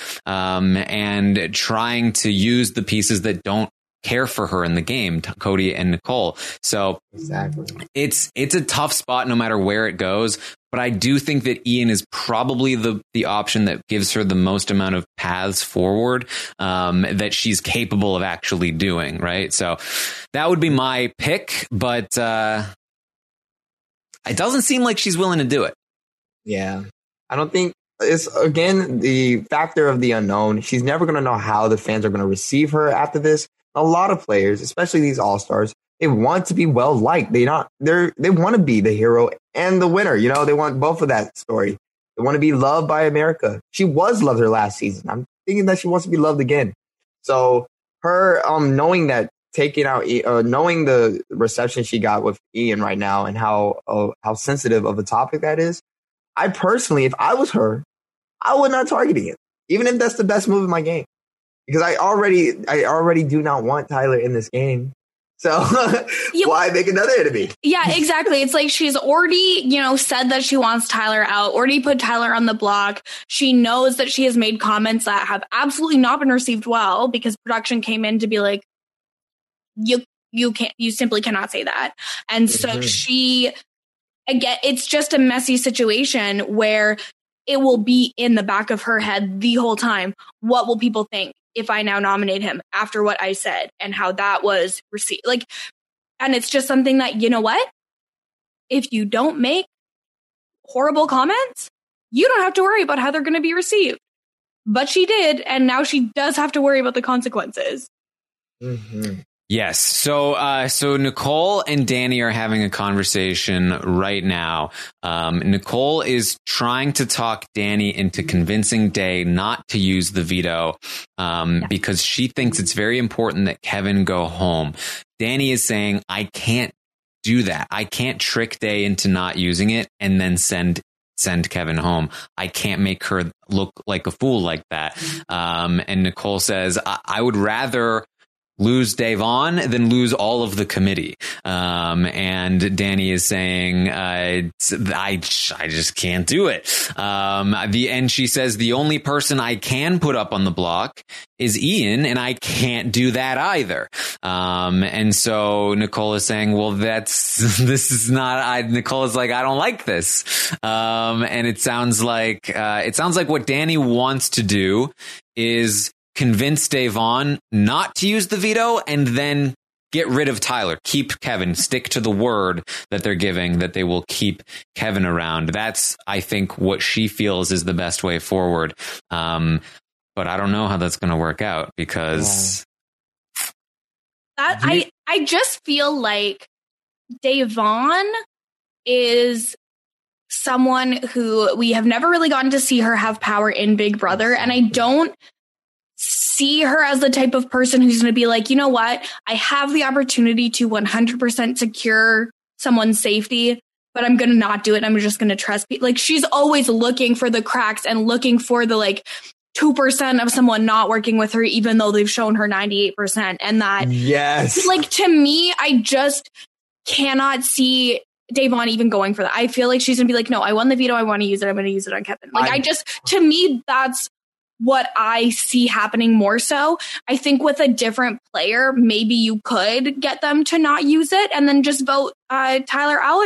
and trying to use the pieces that don't care for her in the game, Cody and Nicole. So exactly, it's a tough spot no matter where it goes. But I do think that Ian is probably the option that gives her the most amount of paths forward that she's capable of actually doing. Right. So that would be my pick. But it doesn't seem like she's willing to do it. Yeah, I don't think it's, again, the factor of the unknown. She's never going to know how the fans are going to receive her after this. A lot of players, especially these all-stars, they want to be well liked. They want to be the hero and the winner. They want both of that story. They want to be loved by America. She was loved her last season. I'm thinking that she wants to be loved again. So her knowing that, knowing the reception she got with Ian right now and how sensitive of a topic that is, I personally, if I was her, I would not target Ian, even if that's the best move in my game, because I already do not want Tyler in this game. So why make another enemy? Yeah, exactly. It's like she's already, said that she wants Tyler out, already put Tyler on the block. She knows that she has made comments that have absolutely not been received well because production came in to be like, you simply cannot say that. And so she again, it's just a messy situation where it will be in the back of her head the whole time. What will people think if I now nominate him after what I said and how that was received? Like, and it's just something that, you know what? If you don't make horrible comments, you don't have to worry about how they're going to be received. But she did, and now she does have to worry about the consequences. Mm-hmm. Yes. So Nicole and Danny are having a conversation right now. Nicole is trying to talk Danny into convincing Day not to use the veto, because she thinks it's very important that Kevin go home. Danny is saying, I can't do that. I can't trick Day into not using it and then send Kevin home. I can't make her look like a fool like that. And Nicole says, I would rather lose Da'Vonne than lose all of the committee. And Danny is saying, I just can't do it. And she says, the only person I can put up on the block is Ian, and I can't do that either. And so Nicole is saying, well, this is not, Nicole is like, I don't like this. And it sounds like what Danny wants to do is convince Da'Vonne not to use the veto and then get rid of Tyler, keep Kevin, stick to the word that they're giving, that they will keep Kevin around. That's, I think, what she feels is the best way forward. But I don't know how that's going to work out because I just feel like Da'Vonne is someone who we have never really gotten to see her have power in Big Brother, and I don't see her as the type of person who's going to be like, you know what? I have the opportunity to 100% secure someone's safety, but I'm going to not do it. I'm just going to trust people. Like, she's always looking for the cracks and looking for the 2% of someone not working with her, even though they've shown her 98%. And that, yes, to me, I just cannot see Da'Vonne even going for that. I feel like she's going to be like, no, I won the veto. I want to use it. I'm going to use it on Kevin. To me, that's what I see happening more so. I think with a different player, maybe you could get them to not use it and then just vote Tyler out.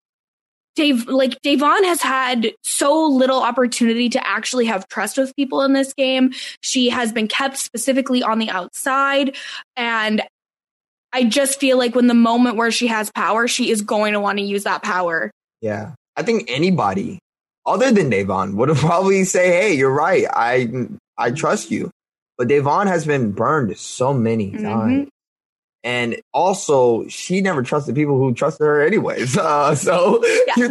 Da'Vonne has had so little opportunity to actually have trust with people in this game. She has been kept specifically on the outside. And I just feel like when the moment where she has power, she is going to want to use that power. Yeah. I think anybody other than Da'Vonne would have probably say, hey, you're right. I trust you. But Da'Vonne has been burned so many times. And also, she never trusted people who trusted her anyways. So you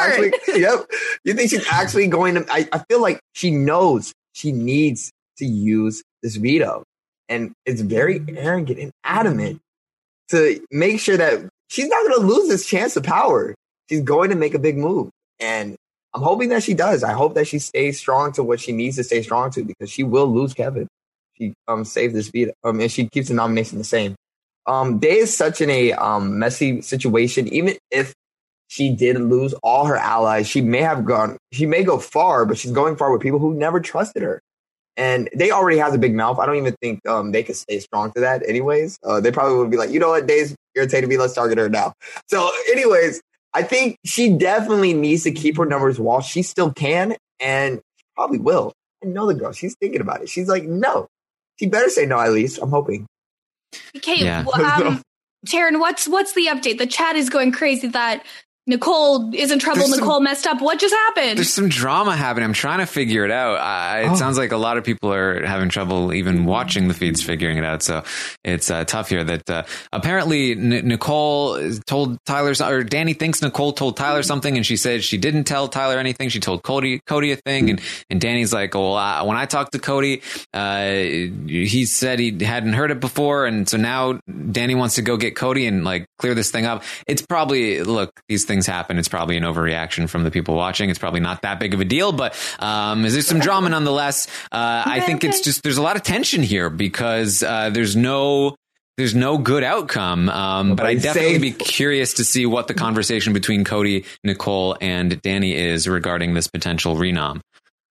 think she's actually going to, I feel like she knows she needs to use this veto. And it's very arrogant and adamant to make sure that she's not going to lose this chance of power. She's going to make a big move. And I'm hoping that she does. I hope that she stays strong to what she needs to stay strong to, because she will lose Kevin. She saves this veto, and she keeps the nomination the same. Day is such in a messy situation. Even if she did lose all her allies, she may go far, but she's going far with people who never trusted her. And Day already has a big mouth. I don't even think they could stay strong to that anyways. They probably would be like, you know what, Day's irritated me. Let's target her now. So anyways, I think she definitely needs to keep her numbers while she still can, and she probably will. I know the girl. She's thinking about it. She's like, no. She better say no, at least. I'm hoping. Okay, Taryn, what's the update? The chat is going crazy that Nicole is in trouble. Nicole messed up. What just happened? There's some drama happening. I'm trying to figure it out. It sounds like a lot of people are having trouble even watching the feeds figuring it out. So it's tough here. That apparently Nicole told Tyler, or Danny thinks Nicole told Tyler something, and she said she didn't tell Tyler anything. She told Cody a thing, and Danny's like, oh, well, when I talked to Cody, he said he hadn't heard it before, and so now Danny wants to go get Cody and clear this thing up. It's probably, look, these things happen. It's probably an overreaction from the people watching. It's probably not that big of a deal, but there's some drama nonetheless. I think it's just, there's a lot of tension here because there's no good outcome. But I'd definitely be curious to see what the conversation between Cody, Nicole, and Danny is regarding this potential renom.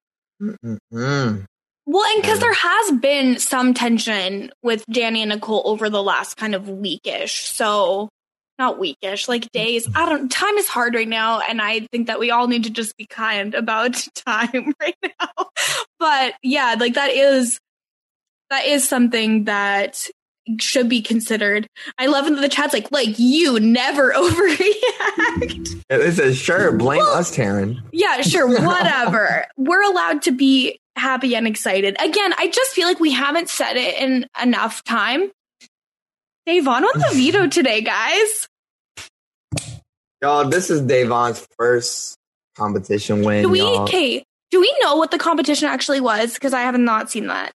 Well, and because there has been some tension with Danny and Nicole over the last kind of weekish. So not weekish, like days. Time is hard right now. And I think that we all need to just be kind about time right now. But yeah, like that is something that should be considered. I love in the chat's like you never overreact. It says, sure, blame us, Taryn. Yeah, sure, whatever. We're allowed to be happy and excited. Again, I just feel like we haven't said it in enough time. Davon won the veto today, guys. Y'all, this is Davon's first competition win. Do we know what the competition actually was? Because I have not seen that.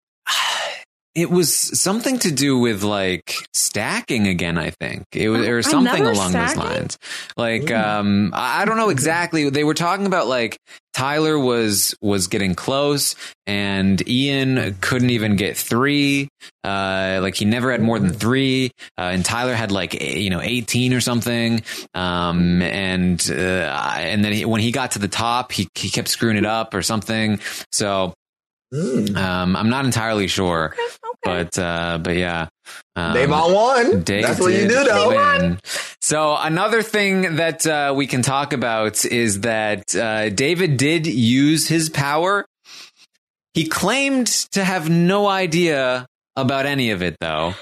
It was something to do with like stacking again, I think. It was or something along those lines. Like I don't know exactly. They were talking about like Tyler was getting close and Ian couldn't even get 3. Like he never had more than 3. And Tyler had like 18 or something. And then when he got to the top, he kept screwing it up or something. So I'm not entirely sure. But yeah, Davon won. That's what you do, though. So another thing that we can talk about is that David did use his power. He claimed to have no idea about any of it, though.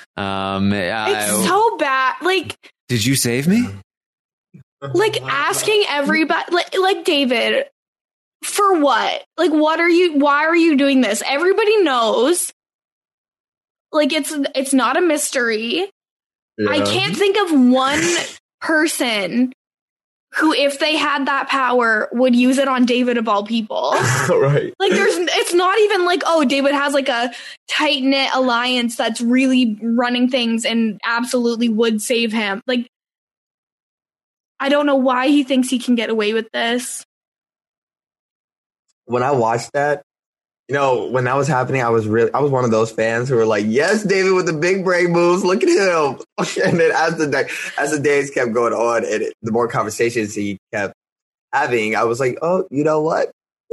It's so bad. Like, did you save me? Like asking everybody, like David, for what? Like, why are you doing this? Everybody knows. Like, it's not a mystery. Yeah. I can't think of one person who, if they had that power, would use it on David of all people. Right. Like, it's not even like, oh, David has like a tight-knit alliance that's really running things and absolutely would save him. Like, I don't know why he thinks he can get away with this. When I watched that, when that was happening, I was one of those fans who were like, yes, David with the big brain moves. Look at him. And then as the days kept going on and the more conversations he kept having, I was like, oh, you know what?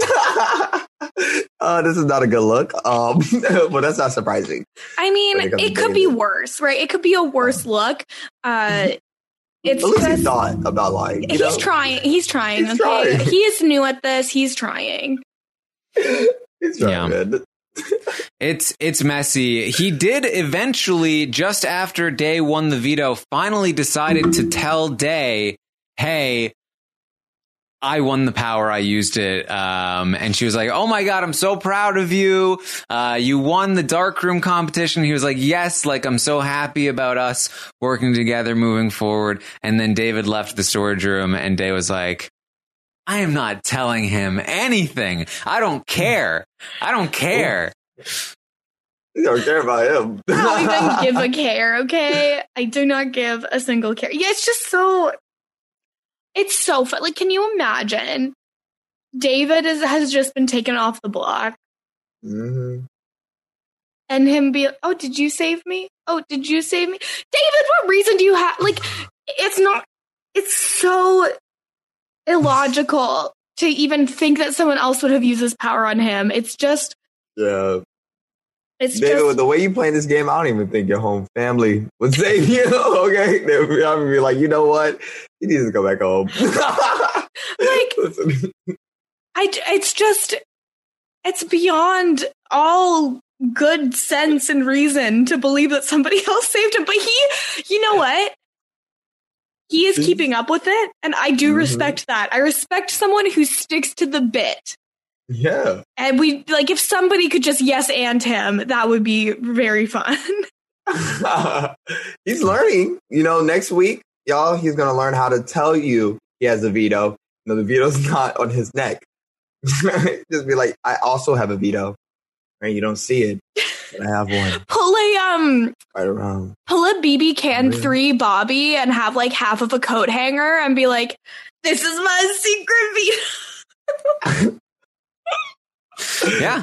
This is not a good look. But that's not surprising. I mean, it could be worse, right? It could be a worse look. It's at least he thought about lying. He's trying. He's trying. Okay. He is new at this. He's trying. He's trying, man. It's messy. He did eventually, just after Day won the veto, finally decided to tell Day, hey, I won the power. I used it. And she was like, oh my God, I'm so proud of you. You won the darkroom competition. He was like, yes, like I'm so happy about us working together moving forward. And then David left the storage room and Day was like, I am not telling him anything. I don't care. I don't care. You don't care about him. I don't even give a care, okay? I do not give a single care. Yeah, it's just so... It's so fun. Like, can you imagine? David has just been taken off the block. Mm-hmm. And him be like, oh, did you save me? Oh, did you save me? David, what reason do you have? Like, it's so illogical to even think that someone else would have used this power on him. It's just... Yeah. David, with the way you play this game, I don't even think your home family would save you. Okay, they would be like, you know what? He needs to go back home. It's beyond all good sense and reason to believe that somebody else saved him. But you know what? He is keeping up with it, and I do respect that. I respect someone who sticks to the bit. Yeah. And if somebody could just yes and him, that would be very fun. He's learning. Next week, y'all, he's going to learn how to tell you he has a veto. The veto's not on his neck. Just be like, I also have a veto. Right? You don't see it, but I have one. Right around. Pull a BB Can 3 Bobby and have half of a coat hanger and be like, this is my secret veto. Yeah.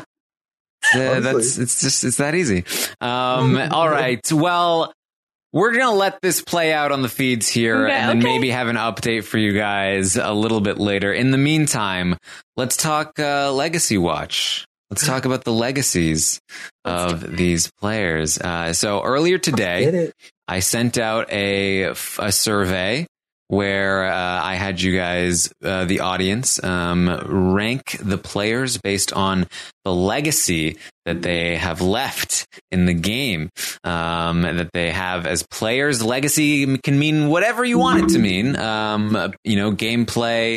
It's that easy. All right. Well, we're going to let this play out on the feeds here and then maybe have an update for you guys a little bit later. In the meantime, let's talk Legacy Watch. Let's talk about the legacies of these players. So earlier today, I sent out a survey where I had you guys, the audience, rank the players based on the legacy that they have left in the game, that they have as players. Legacy can mean whatever you want it to mean. Gameplay,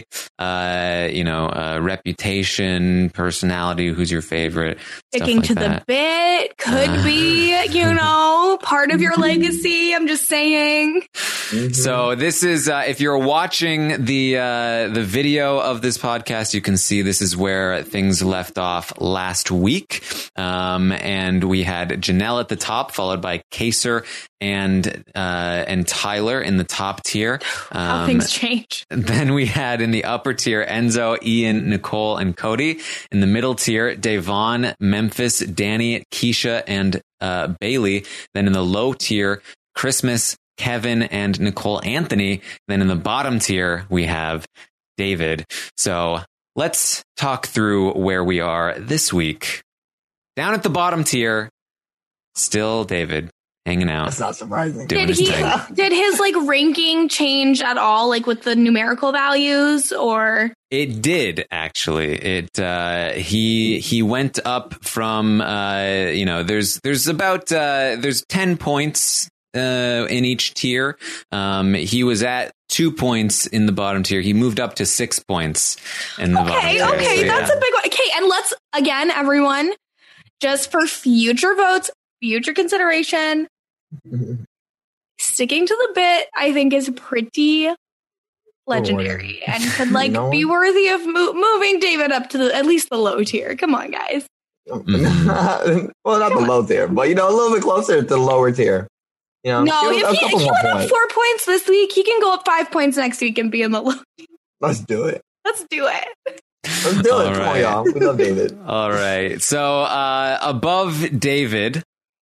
reputation, personality, who's your favorite. Sticking to the bit could be, part of your legacy. I'm just saying. So this is, if you're watching the video of this podcast, you can see this is where things left off last week. And we had Janelle at the top, followed by Kaser and Tyler in the top tier. How things change. Then we had in the upper tier Enzo, Ian, Nicole, and Cody. In the middle tier, Devon, Memphis, Danny, Keisha, and Bailey. Then in the low tier, Christmas, Kevin, and Nicole Anthony. Then in the bottom tier, we have David. So let's talk through where we are this week. Down at the bottom tier, still David hanging out. That's not surprising. Did his ranking change at all, with the numerical values, or? It did actually. He went up from there's 10 points in each tier. He was at 2 points in the bottom tier. He moved up to 6 points in the bottom tier. Okay, so, that's a big one. Okay, and let's again, everyone, just for future votes, future consideration, sticking to the bit, I think, is pretty legendary and could be worthy of moving David up to at least the low tier. Come on, guys. Well, not the low tier, but a little bit closer to the lower tier. No, if he went up 4 points this week, he can go up 5 points next week and be in the low tier. Let's do it. Let's do it. Let's do it. Come on, y'all. We love David. All right. So above David,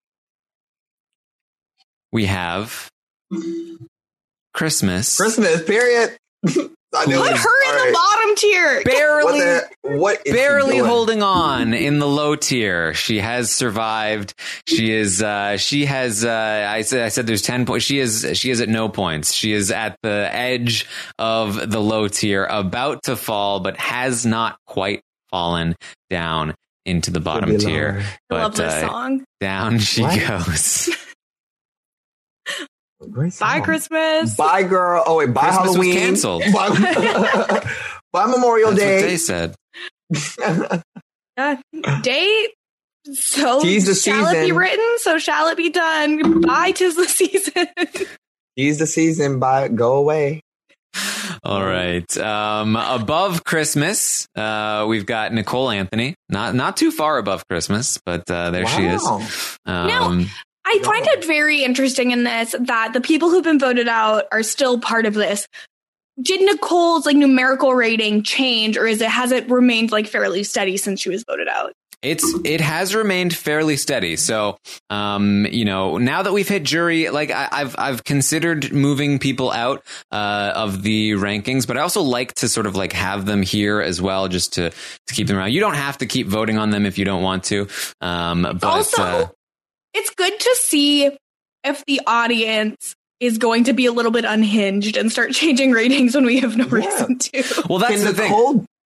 we have Christmas. Christmas, period. Put her in the bottom tier. Barely holding on in the low tier. She has survived. I said there's 10 points. She is at no points. She is at the edge of the low tier, about to fall, but has not quite fallen down into the bottom tier. I love this song. Down she goes. Bye, Christmas. Bye, girl. Oh, wait, bye, Christmas Halloween. was canceled. Bye, Memorial Day. That's what they said. Date. So shall it be written? So shall it be done? Bye, 'tis the season. Tis the season. Bye. Go away. All right. Above Christmas, we've got Nicole Anthony. Not too far above Christmas, but there she is. Now, I find it very interesting in this that the people who've been voted out are still part of this. Did Nicole's numerical rating change, or has it remained fairly steady since she was voted out? It has remained fairly steady. So, now that we've hit jury, I've considered moving people out of the rankings, but I also like to sort of have them here as well, just to keep them around. You don't have to keep voting on them if you don't want to. But also, it's good to see if the audience is going to be a little bit unhinged and start changing ratings when we have no reason to. Well, that's the thing.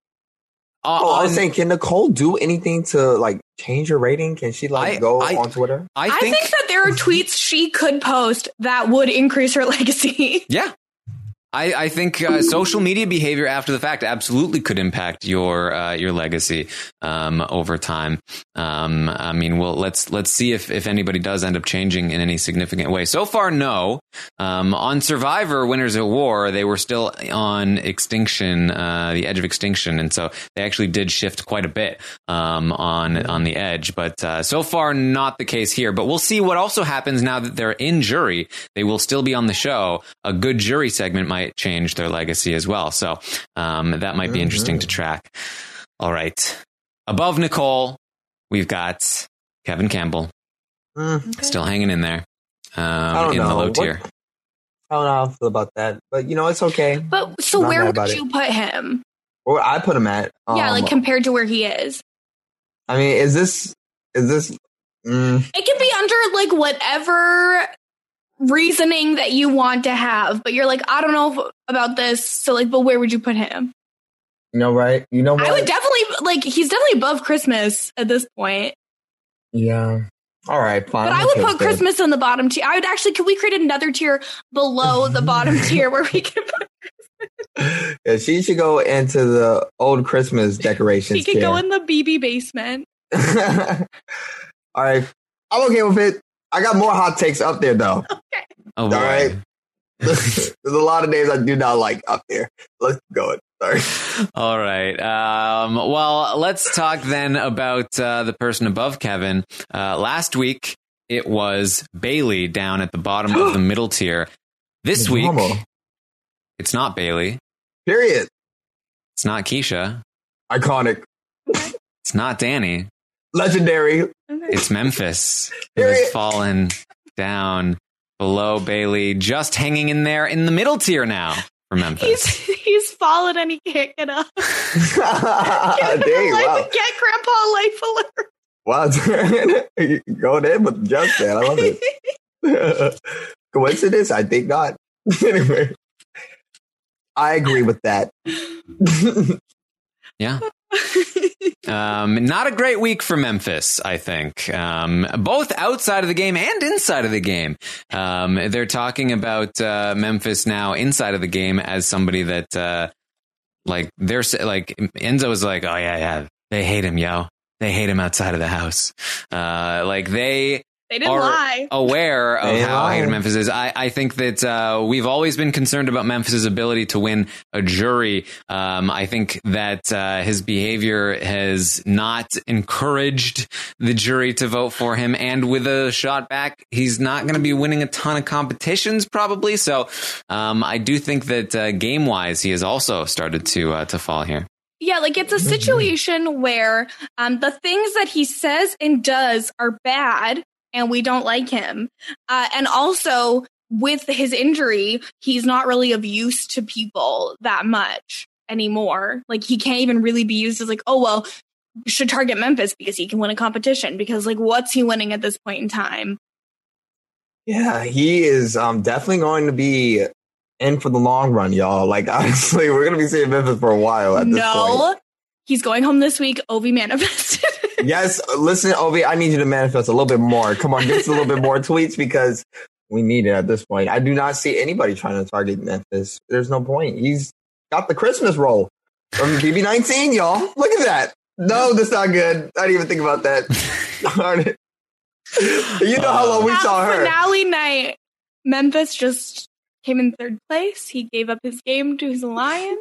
I was saying, can Nicole do anything to change her rating? Can she go on Twitter? I think that there are tweets she could post that would increase her legacy. Yeah. I think social media behavior after the fact absolutely could impact your legacy over time. Let's see if anybody does end up changing in any significant way. So far, no. On Survivor Winners at War, they were still on extinction, the edge of extinction, and so they actually did shift quite a bit on the edge. But so far, not the case here. But we'll see what also happens now that they're in jury. They will still be on the show. A good jury segment might change their legacy as well. So that might be interesting to track. All right. Above Nicole, we've got Kevin Campbell. Still hanging in there in the low tier. I don't know how I feel about that, but it's okay. But so where would you put him? Where I put him at? Compared to where he is. I mean, is this? It can be under whatever reasoning that you want to have, but you're like, I don't know about this. So like, but where would you put him? You know, right? You know what? I would definitely he's definitely above Christmas at this point. Yeah. All right, fine. But I would put Christmas in the bottom tier. I would actually, could we create another tier below the bottom tier where we can put Christmas? Yeah, she should go into the old Christmas decorations. She could go in the BB basement. All right. I'm okay with it. I got more hot takes up there, though. Okay. Oh, all right. There's a lot of names I do not like up there. Let's go. Sorry. All right. Well, let's talk then about the person above Kevin. Last week, it was Bailey down at the bottom of the middle tier. This week, it's not Bailey. Period. It's not Keisha. Iconic. It's not Danny. Legendary. It's Memphis, who has fallen down below Bailey, just hanging in there in the middle tier now for Memphis. He's fallen and he can't get up. Dang, wow. Get Grandpa Life Alert. Wow, going in with just that. I love it. Coincidence? I think not. Anyway, I agree with that. Yeah. Not a great week for Memphis, I think. Both outside of the game and inside of the game. They're talking about Memphis now inside of the game as somebody that, Enzo was like, oh yeah, they hate him, yo. They hate him outside of the house. They didn't lie. Aware of how hated Memphis is. I think that we've always been concerned about Memphis' ability to win a jury. I think that his behavior has not encouraged the jury to vote for him. And with a shot back, he's not going to be winning a ton of competitions probably. So I do think that game-wise, he has also started to fall here. Yeah, it's a situation where the things that he says and does are bad. And we don't like him. And also, with his injury, he's not really of use to people that much anymore. He can't even really be used as should target Memphis because he can win a competition. Because, what's he winning at this point in time? Yeah, he is definitely going to be in for the long run, y'all. Honestly, we're going to be seeing Memphis for a while at this point. No, he's going home this week. Ovi manifested. Yes, listen, Ovi, I need you to manifest a little bit more. Come on, get us a little bit more tweets because we need it at this point. I do not see anybody trying to target Memphis. There's no point. He's got the Christmas roll from BB19, y'all. Look at that. No, that's not good. I didn't even think about that. Darn it. You know how long we saw her. Finale night, Memphis just came in third place. He gave up his game to his Lions.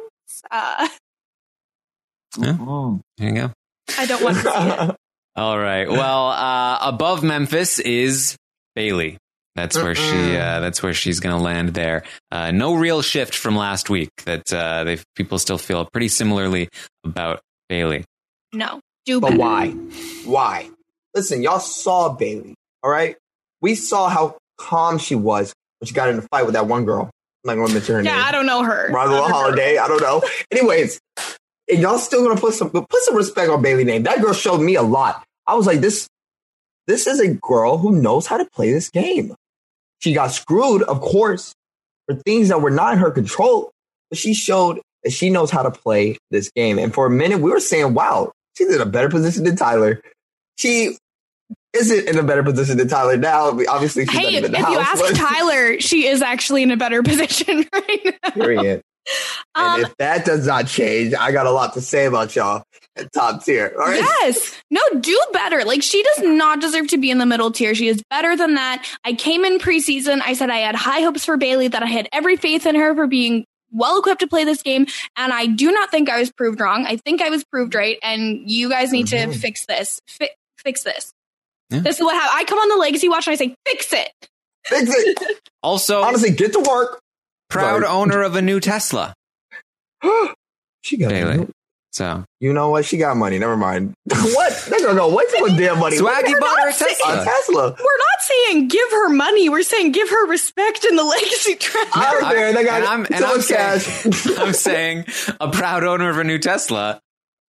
There you go. I don't want to see it. All right. Well, above Memphis is Bailey. That's where she's going to land there. No real shift from last week. That people still feel pretty similarly about Bailey. No, but why? Why? Listen, y'all saw Bailey. All right, we saw how calm she was when she got in a fight with that one girl. I'm not going to mention her name. Yeah, I don't know her. Marlo Holiday. I don't know. Anyways. And y'all still gonna put some respect on Bailey's name. That girl showed me a lot. I was like, this is a girl who knows how to play this game. She got screwed, of course, for things that were not in her control, but she showed that she knows how to play this game. And for a minute, we were saying, wow, she's in a better position than Tyler. She isn't in a better position than Tyler now. Obviously, she's if you ask Tyler, she is actually in a better position right now. Period. And if that does not change, I got a lot to say about y'all at top tier. All right? Yes. No, do better. She does not deserve to be in the middle tier. She is better than that. I came in preseason. I said I had high hopes for Bailey, that I had every faith in her for being well equipped to play this game. And I do not think I was proved wrong. I think I was proved right. And you guys need to fix this. Fix this. Yeah. This is what happened. I come on the Legacy Watch and I say, fix it. Fix it. Also, honestly, get to work. Proud owner of a new Tesla. She got Bailey. So you know what? She got money. Never mind. What? They're gonna go. What's with damn money? Swaggy bought her a Tesla. We're not saying give her money. We're saying give her respect in the Legacy draft. I'm saying a proud owner of a new Tesla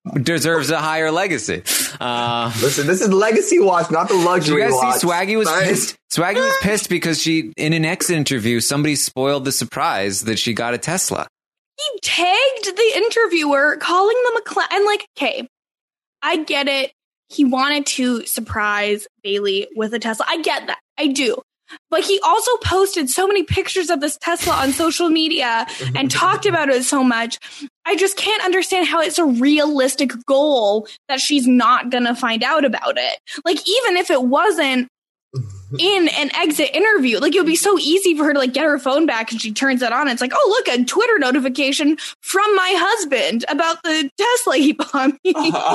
deserves a higher legacy. Listen, this is legacy watch, not the luxury watch. Did you guys see Swaggy was pissed? Swaggy was pissed because in an exit interview, somebody spoiled the surprise that she got a Tesla. He tagged the interviewer, calling them a clown. And like, okay, I get it. He wanted to surprise Bailey with a Tesla. I get that. I do. But he also posted so many pictures of this Tesla on social media and talked about it so much. I just can't understand how it's a realistic goal that she's not going to find out about it. Like, even if it wasn't in an exit interview, like, it would be so easy for her to like get her phone back and she turns it on and it's like, oh, look, a Twitter notification from my husband about the Tesla he bought me.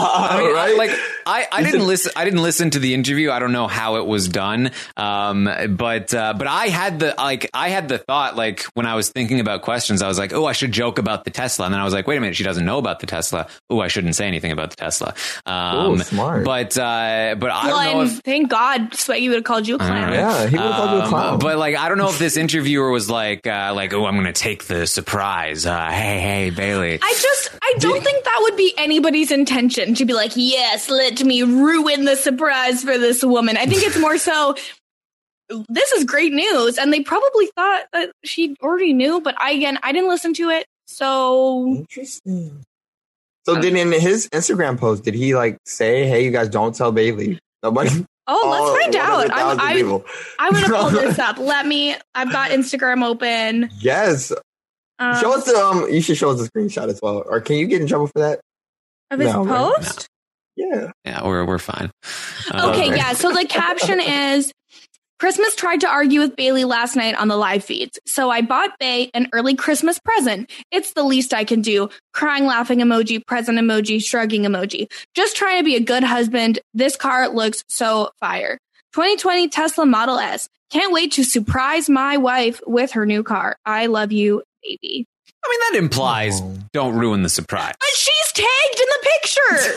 I didn't listen to the interview. I don't know how it was done. But I had the thought, like, when I was thinking about questions, I was like, oh, I should joke about the Tesla. And then I was like, wait a minute, she doesn't know about the Tesla. Oh, I shouldn't say anything about the Tesla. Smart. But I don't know if, thank God Swaggy would have called you a clown. Yeah, he would have called you a clown. But like, I don't know if this interviewer was like, oh, I'm going to take the surprise. Hey, Bailey. I don't think that would be anybody's intention to be like, yes, let me ruin the surprise for this woman. I think it's more so, this is great news. And they probably thought that she already knew. But I didn't listen to it. So interesting. So then in his Instagram post, did he like say, hey, you guys don't tell Bailey? Nobody. Oh, let's find out. I'm going to pull this up. I've got Instagram open. Yes. Show us you should show us the screenshot as well. Or can you get in trouble for that? Of his post? No. Yeah, we're fine. Okay, yeah. So the caption is, Christmas tried to argue with Bailey last night on the live feeds. So I bought Bae an early Christmas present. It's the least I can do. Crying, laughing emoji, present emoji, shrugging emoji. Just trying to be a good husband. This car looks so fire. 2020 Tesla Model S. Can't wait to surprise my wife with her new car. I love you, baby. I mean, that implies don't ruin the surprise. But she's tagged in the picture.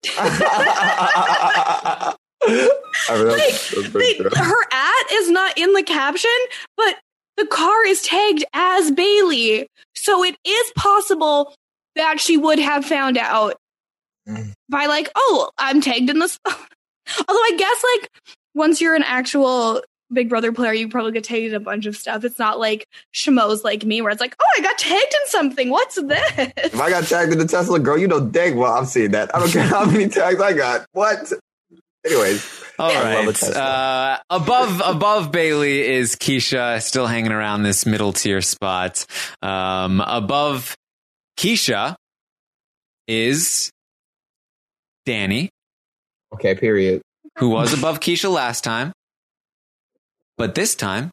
Her at is not in the caption, but the car is tagged as Bailey. So it is possible that she would have found out by like, oh, I'm tagged in this. Although I guess like once you're an actual Big Brother player, you probably get tagged in a bunch of stuff. It's not like schmoes like me where it's like, oh, I got tagged in something. What's this? If I got tagged in the Tesla, girl, you know dang well I'm seeing that. I don't care how many tags I got. What? Anyways. All right. Above Bailey is Keisha, still hanging around this middle tier spot. Above Keisha is Danny. Okay, period. Who was above Keisha last time. But this time,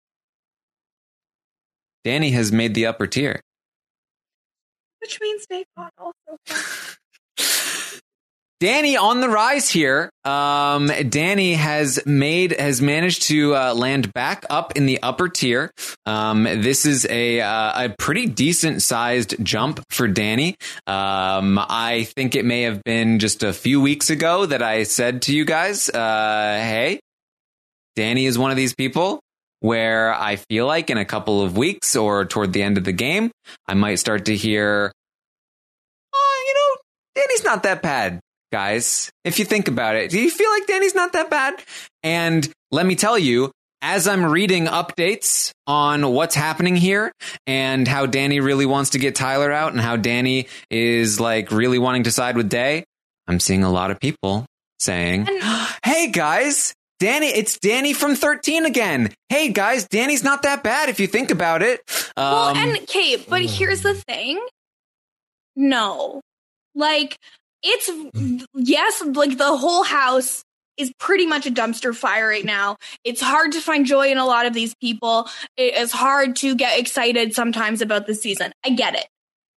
Danny has made the upper tier. Which means they fought also. Danny on the rise here. Danny has managed to land back up in the upper tier. This is a pretty decent sized jump for Danny. I think it may have been just a few weeks ago that I said to you guys, hey, Danny is one of these people where I feel like in a couple of weeks or toward the end of the game, I might start to hear, Danny's not that bad. Guys, if you think about it, do you feel like Danny's not that bad? And let me tell you, as I'm reading updates on what's happening here and how Danny really wants to get Tyler out and how Danny is like really wanting to side with Day, I'm seeing a lot of people saying, hey guys, it's Danny from 13 again. Hey guys, Danny's not that bad if you think about it. Well, and Kate, but here's the thing. No, like, it's, yes, like the whole house is pretty much a dumpster fire right now. It's hard to find joy in a lot of these people. It is hard to get excited sometimes about the season. I get it.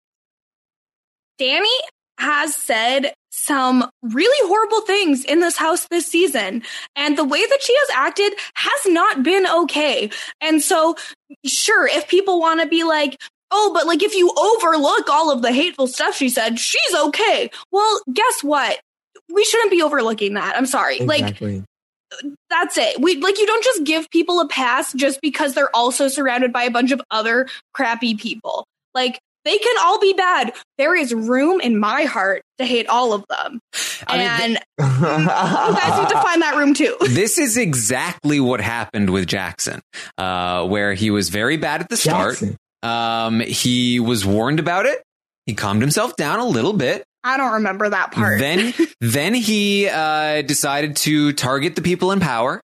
Danny has said some really horrible things in this house this season. And the way that she has acted has not been okay. And so, sure, if people want to be like, oh, but like if you overlook all of the hateful stuff she said, she's okay. Well, guess what? We shouldn't be overlooking that. I'm sorry. Exactly. Like, that's it. You don't just give people a pass just because they're also surrounded by a bunch of other crappy people. Like, They can all be bad. There is room in my heart to hate all of them. And you guys need to find that room too. This is exactly what happened with Jackson, where he was very bad at the start. He was warned about it. He calmed himself down a little bit. I don't remember that part. Then he decided to target the people in power.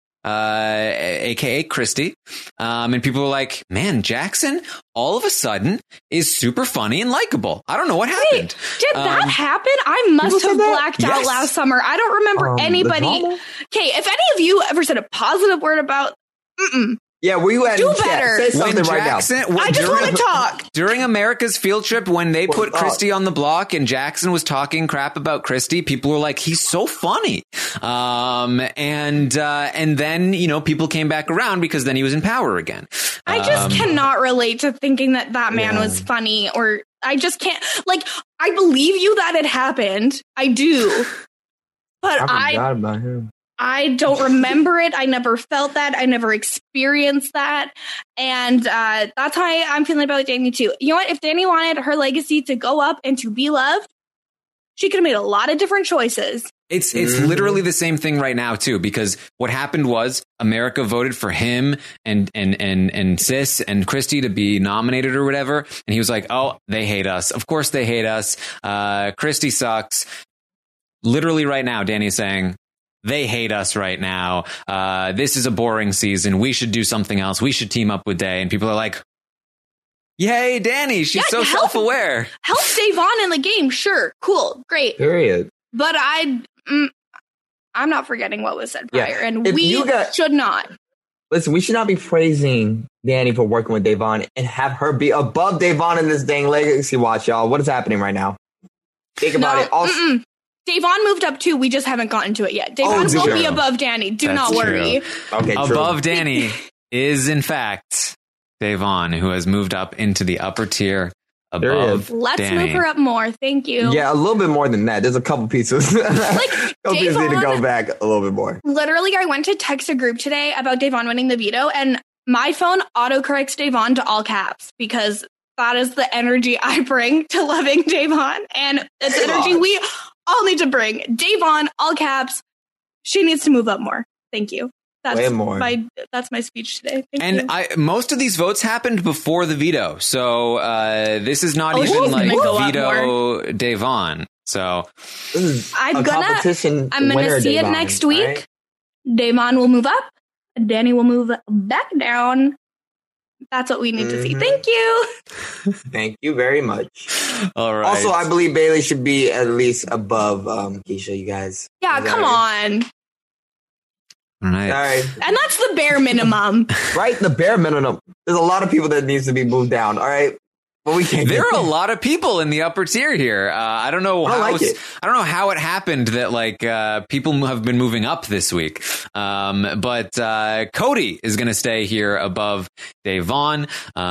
AKA Christy. And people were like, man, Jackson all of a sudden is super funny and likable. I don't know what happened. Wait, did that happen? I must have blacked out last summer. I don't remember anybody. Okay, if any of you ever said a positive word about yeah, we went do better. Say something right now. I just want to talk. During America's field trip, when they put Christy on the block and Jackson was talking crap about Christy, people were like, he's so funny. And then, you know, people came back around because then he was in power again. I just cannot relate to thinking that man was funny, or I just can't. Like, I believe you that it happened. I do. But I forgot about him. I don't remember it. I never felt that. I never experienced that. And that's how I'm feeling about Dani too. You know what? If Dani wanted her legacy to go up and to be loved, she could have made a lot of different choices. It's literally the same thing right now too, because what happened was America voted for him and Sis and Christy to be nominated or whatever. And he was like, oh, they hate us. Of course they hate us. Christy sucks. Literally right now, Dani's saying, they hate us right now. This is a boring season. We should do something else. We should team up with Day. And people are like, yay, Dani. She's so self-aware. Help Da'Vonne in the game. Sure. Cool. Great. Period. But I'm not forgetting what was said prior. And we should not. Listen, we should not be praising Dani for working with Da'Vonne and have her be above Da'Vonne in this dang legacy watch, y'all. What is happening right now? Think about it. Also, Da'Vonne moved up too. We just haven't gotten to it yet. Da'Vonne will be above Dani. Do not worry. Okay, above Dani is, in fact, Da'Vonne, who has moved up into the upper tier above Let's Dani. move her up more. Thank you. Yeah, a little bit more than that. There's a couple pieces. Like, pieces need to go back a little bit more. Literally, I went to text a group today about Da'Vonne winning the veto, and my phone autocorrects Da'Vonne to all caps because that is the energy I bring to loving Da'Vonne, and it's energy we all need to bring. Da'Vonne, all caps. She needs to move up more. Thank you. That's my speech today. Thank you. Most of these votes happened before the veto, so this is not even like veto Da'Vonne. So I'm gonna see it next week. Right? Da'Vonne will move up. Dani will move back down. That's what we need to see. Thank you. Thank you very much. All right. Also, I believe Bailey should be at least above Keisha, you guys. Yeah, come on. All right. And that's the bare minimum. Right? The bare minimum. There's a lot of people that needs to be moved down. All right. But we can't. There are a lot of people in the upper tier here. I don't know how I don't know how it happened that like people have been moving up this week. But Cody is going to stay here above Da'Vonne.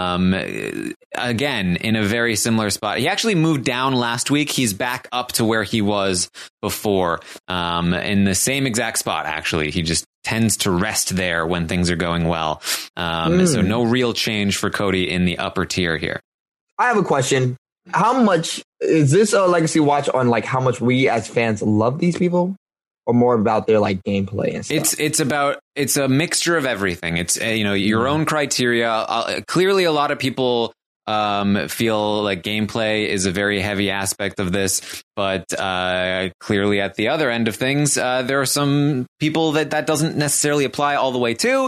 Again, in a very similar spot. He actually moved down last week. He's back up to where he was before. In the same exact spot, actually. He just tends to rest there when things are going well. So no real change for Cody in the upper tier here. I have a question. How much is this a legacy watch on like how much we as fans love these people, or more about their like gameplay and stuff? It's a mixture of everything. It's your own criteria. Clearly, a lot of people feel like gameplay is a very heavy aspect of this, but clearly at the other end of things, there are some people that doesn't necessarily apply all the way to,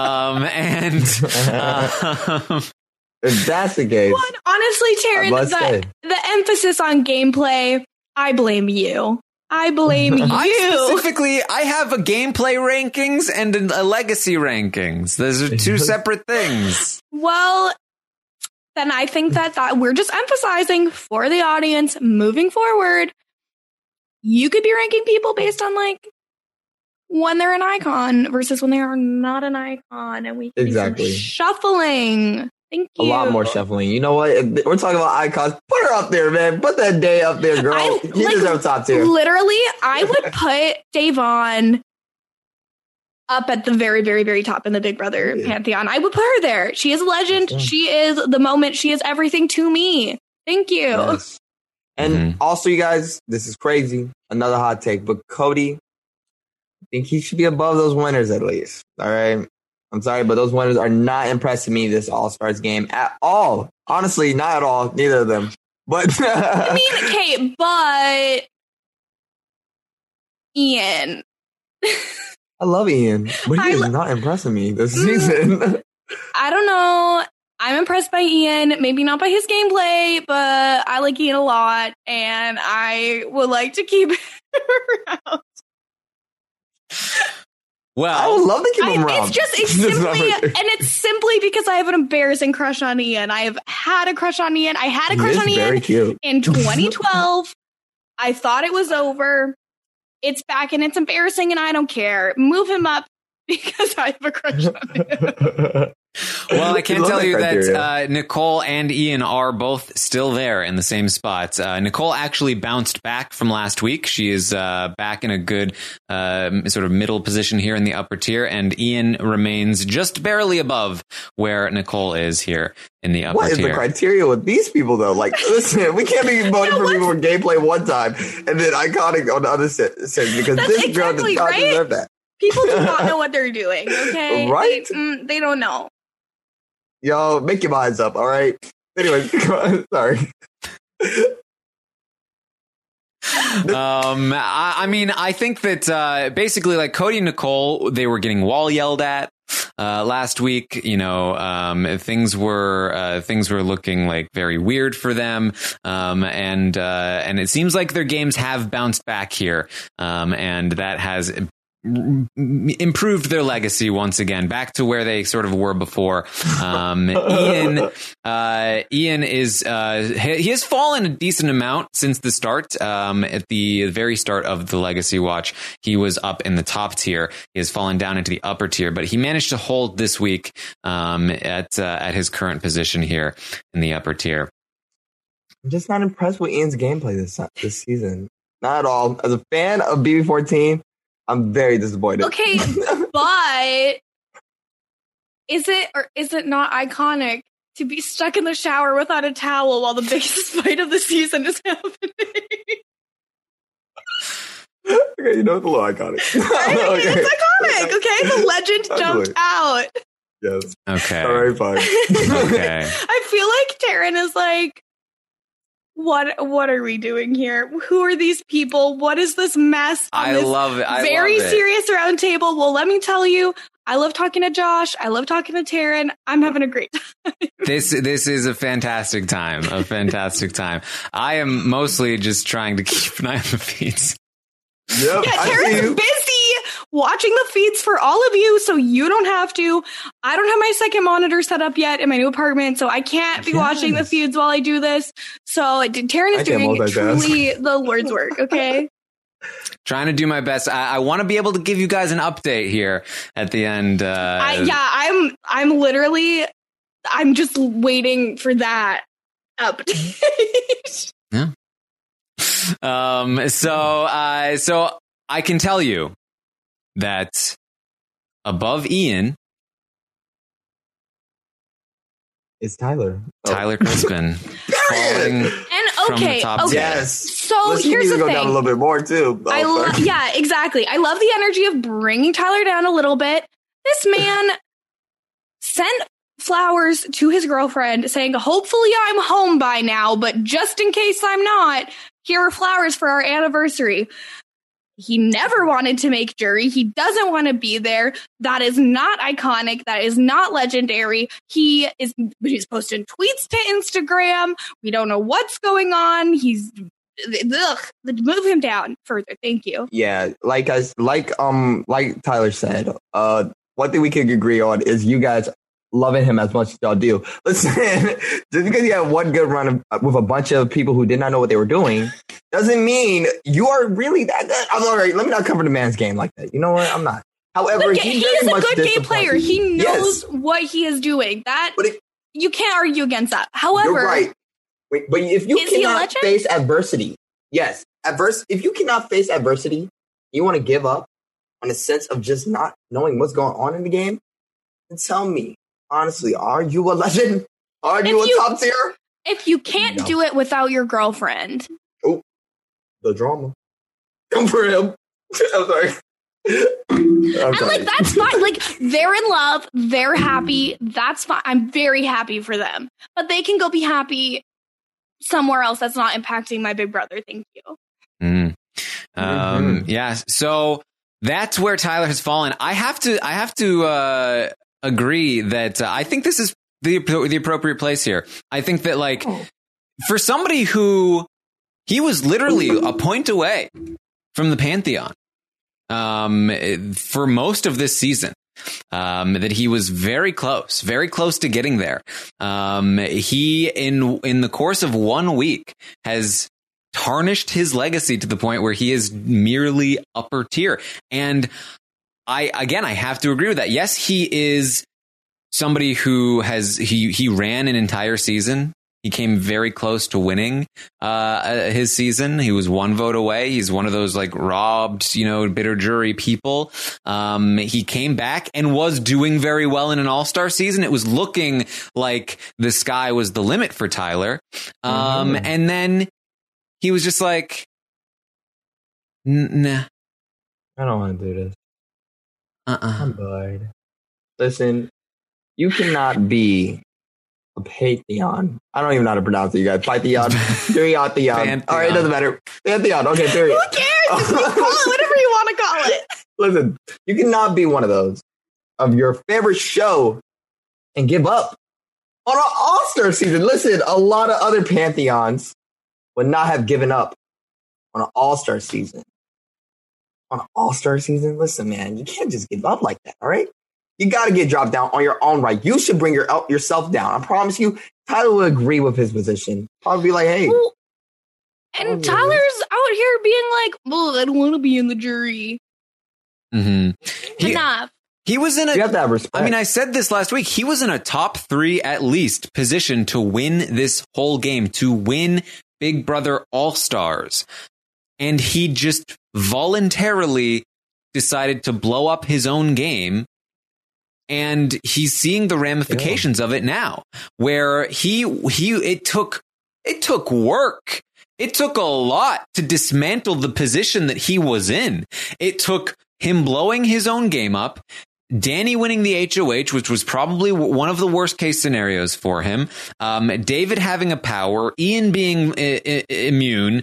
If that's the case. Well, honestly, Taryn, the emphasis on gameplay, I blame you. I blame you. I have a gameplay rankings and a legacy rankings. Those are two separate things. Well, then I think that we're just emphasizing for the audience moving forward. You could be ranking people based on like when they're an icon versus when they are not an icon, and we can do some shuffling. Thank you. A lot more shuffling. You know what? If we're talking about icons. Put her up there, man. Put that Day up there, girl. You deserve top tier. Literally, I would put Da'Vonne up at the very, very, very top in the Big Brother pantheon. I would put her there. She is a legend. She is the moment. She is everything to me. Thank you. Yes. And also, you guys, this is crazy. Another hot take, but Cody, I think he should be above those winners at least. All right. I'm sorry, but those winners are not impressing me this All-Stars game at all. Honestly, not at all. Neither of them. But I mean, okay, but Ian. I love Ian, but he is not impressing me this season. I don't know. I'm impressed by Ian. Maybe not by his gameplay, but I like Ian a lot, and I would like to keep him around. Well, I would love to keep him around. It's simply because I have an embarrassing crush on Ian. I have had a crush on Ian. I had a crush on Ian in 2012. I thought it was over. It's back and it's embarrassing and I don't care. Move him up because I have a crush on him. Well, I can tell you that Nicole and Ian are both still there in the same spot. Nicole actually bounced back from last week. She is back in a good sort of middle position here in the upper tier, and Ian remains just barely above where Nicole is here in the upper tier. What is the criteria with these people, though? Like, listen, we can't be voting for people for gameplay one time and then iconic on the other side because this girl does not deserve that. People do not know what they're doing, okay? Right? They don't know. Yo, make your minds up, all right? Anyway, sorry. I mean, I think that basically, like Cody and Nicole, they were getting wall yelled at last week. You know, things were looking like very weird for them, and it seems like their games have bounced back here, and that has improved their legacy once again, back to where they sort of were before. Ian is he has fallen a decent amount since the start. At the very start of the Legacy Watch, he was up in the top tier. He has fallen down into the upper tier, but he managed to hold this week at his current position here in the upper tier. I'm just not impressed with Ian's gameplay this season. Not at all. As a fan of BB14, I'm very disappointed. Okay, but is it not iconic to be stuck in the shower without a towel while the biggest fight of the season is happening? Okay, you know, it's a little iconic. Right? Okay. It's iconic, okay? The legend jumped out. Yes. Okay. All right, fine. Okay. I feel like Taryn is like, what are we doing here? Who are these people? What is this mess? I love it. Very serious round table. Well, let me tell you, I love talking to Josh. I love talking to Taryn. I'm having a great time. This is a fantastic time. A fantastic time. I am mostly just trying to keep an eye on the feeds. Yep, yeah, Taryn's busy watching the feeds for all of you, so you don't have to. I don't have my second monitor set up yet in my new apartment, so I can't be watching the feeds while I do this. So Taryn is doing truly the Lord's work, okay? Trying to do my best. I want to be able to give you guys an update here at the end. I'm just waiting for that update. Yeah. So I can tell you that above Ian is Tyler Crispin falling from the top. Yes. So here's the thing. Go down a little bit more too. Yeah, exactly. I love the energy of bringing Tyler down a little bit. This man sent flowers to his girlfriend saying, hopefully I'm home by now, but just in case I'm not, here are flowers for our anniversary. He never wanted to make jury. He doesn't want to be there. That is not iconic. That is not legendary. He's posting tweets to Instagram. We don't know what's going on. Move him down further. Thank you. Yeah, like Tyler said, one thing we can agree on is you guys loving him as much as y'all do. Listen, just because you have one good run with a bunch of people who did not know what they were doing doesn't mean you are really that good. I'm all right. Let me not cover the man's game like that. You know what? I'm not. However, he is a good game player. He knows what he is doing. You can't argue against that. However, you're right. But if you cannot face adversity, if you cannot face adversity, you want to give up on a sense of just not knowing what's going on in the game, then tell me. Honestly, are you a legend? Are you a top tier? if you can't do it without your girlfriend. Oh, the drama. Come for him. I'm sorry. And like, that's fine. Like, they're in love. They're happy. That's fine. I'm very happy for them. But they can go be happy somewhere else that's not impacting my big brother. Thank you. Yeah. So that's where Tyler has fallen. I have to agree that I think this is the appropriate place here. I think that, like, for somebody who he was literally a point away from the Pantheon for most of this season, that he was very close to getting there. He in the course of 1 week has tarnished his legacy to the point where he is merely upper tier. And I have to agree with that. Yes, he is somebody who he ran an entire season. He came very close to winning his season. He was 1 vote away. He's one of those like robbed, bitter jury people. He came back and was doing very well in an all-star season. It was looking like the sky was the limit for Tyler. And then he was just like, nah. I don't want to do this. I'm bored. Listen, you cannot be a Pantheon. I don't even know how to pronounce it, you guys. Pantheon. Pantheon. All right, it doesn't matter. Pantheon. Okay, period. Who cares? Just call it whatever you want to call it. Listen, you cannot be one of those of your favorite show and give up on an all-star season. Listen, a lot of other Pantheons would not have given up on an all-star season. On an all-star season? Listen, man, you can't just give up like that, all right? You got to get dropped down on your own right. You should bring yourself down. I promise you, Tyler will agree with his position. Probably be like, hey. Well, and Tyler's out here being like, well, I don't want to be in the jury. Enough. He was in you have to have respect. I mean, I said this last week. He was in a top 3 at least position to win this whole game, to win Big Brother All-Stars. And he just voluntarily decided to blow up his own game. And he's seeing the ramifications of it now, where it took work. It took a lot to dismantle the position that he was in. It took him blowing his own game up, Danny winning the HOH, which was probably one of the worst case scenarios for him. David having a power, Ian being immune,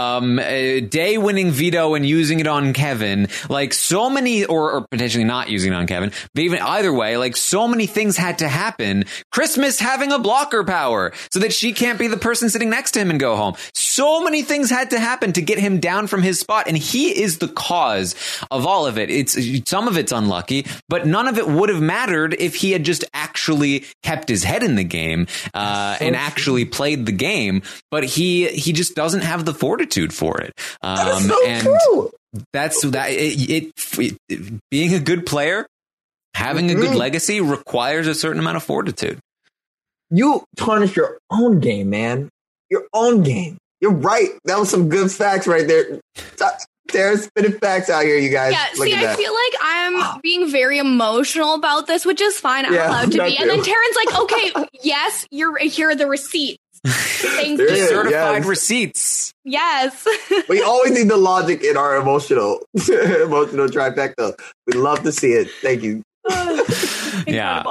Day winning veto and using it on Kevin. Like so many, or potentially not using it on Kevin, but even either way, like so many things had to happen. Christmas having a blocker power so that she can't be the person sitting next to him and go home. So many things had to happen to get him down from his spot. And he is the cause of all of it. Some of it's unlucky, but none of it would have mattered if he had just actually kept his head in the game and actually played the game. But he just doesn't have the fortitude for it. That is so true. That's that. Being a good player, having a good legacy requires a certain amount of fortitude. You tarnish your own game, man. Your own game. You're right. That was some good facts right there. There's spitting facts out here, you guys. Yeah, see, I feel like I'm being very emotional about this, which is fine. I'm allowed to be. And then Taryn's like, okay, yes, here are the receipts. Thank you. Certified receipts. Yes. We always need the logic in our emotional trifecta. We love to see it. Thank you. Yeah.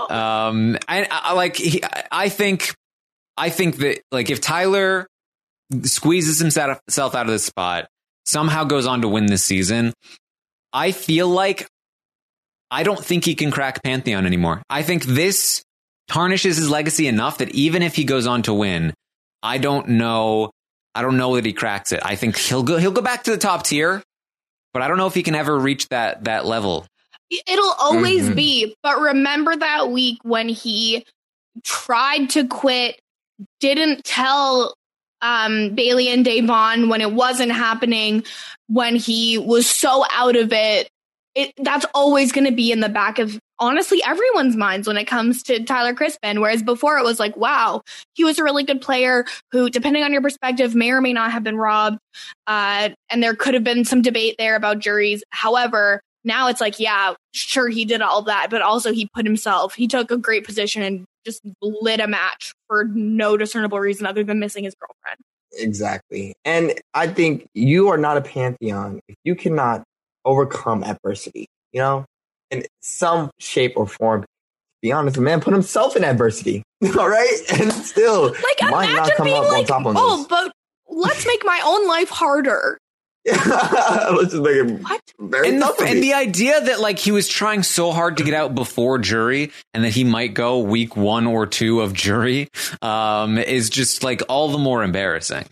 I think that, like, if Tyler squeezes himself out of this spot, somehow goes on to win this season, I feel like I don't think he can crack Pantheon anymore. I think this tarnishes his legacy enough that even if he goes on to win, I don't know that he cracks it. I think he'll go back to the top tier, but I don't know if he can ever reach that level. It'll always be. But remember that week when he tried to quit, didn't tell Bailey and Davon when it wasn't happening, when he was so out of it. That's always going to be in the back of, honestly, everyone's minds when it comes to Tyler Crispin. Whereas before it was like, wow, he was a really good player who, depending on your perspective, may or may not have been robbed. And there could have been some debate there about juries. However, now it's like, yeah, sure, he did all that, but also he took a great position and just lit a match for no discernible reason other than missing his girlfriend. Exactly. And I think you are not a pantheon if you cannot overcome adversity, you know, in some shape or form. To be honest, the man put himself in adversity. All right. And still like, might not come up on top of this. But let's make my own life harder. Let's just make it very tough for me. And the idea that like he was trying so hard to get out before jury and that he might go week 1 or 2 of jury is just like all the more embarrassing.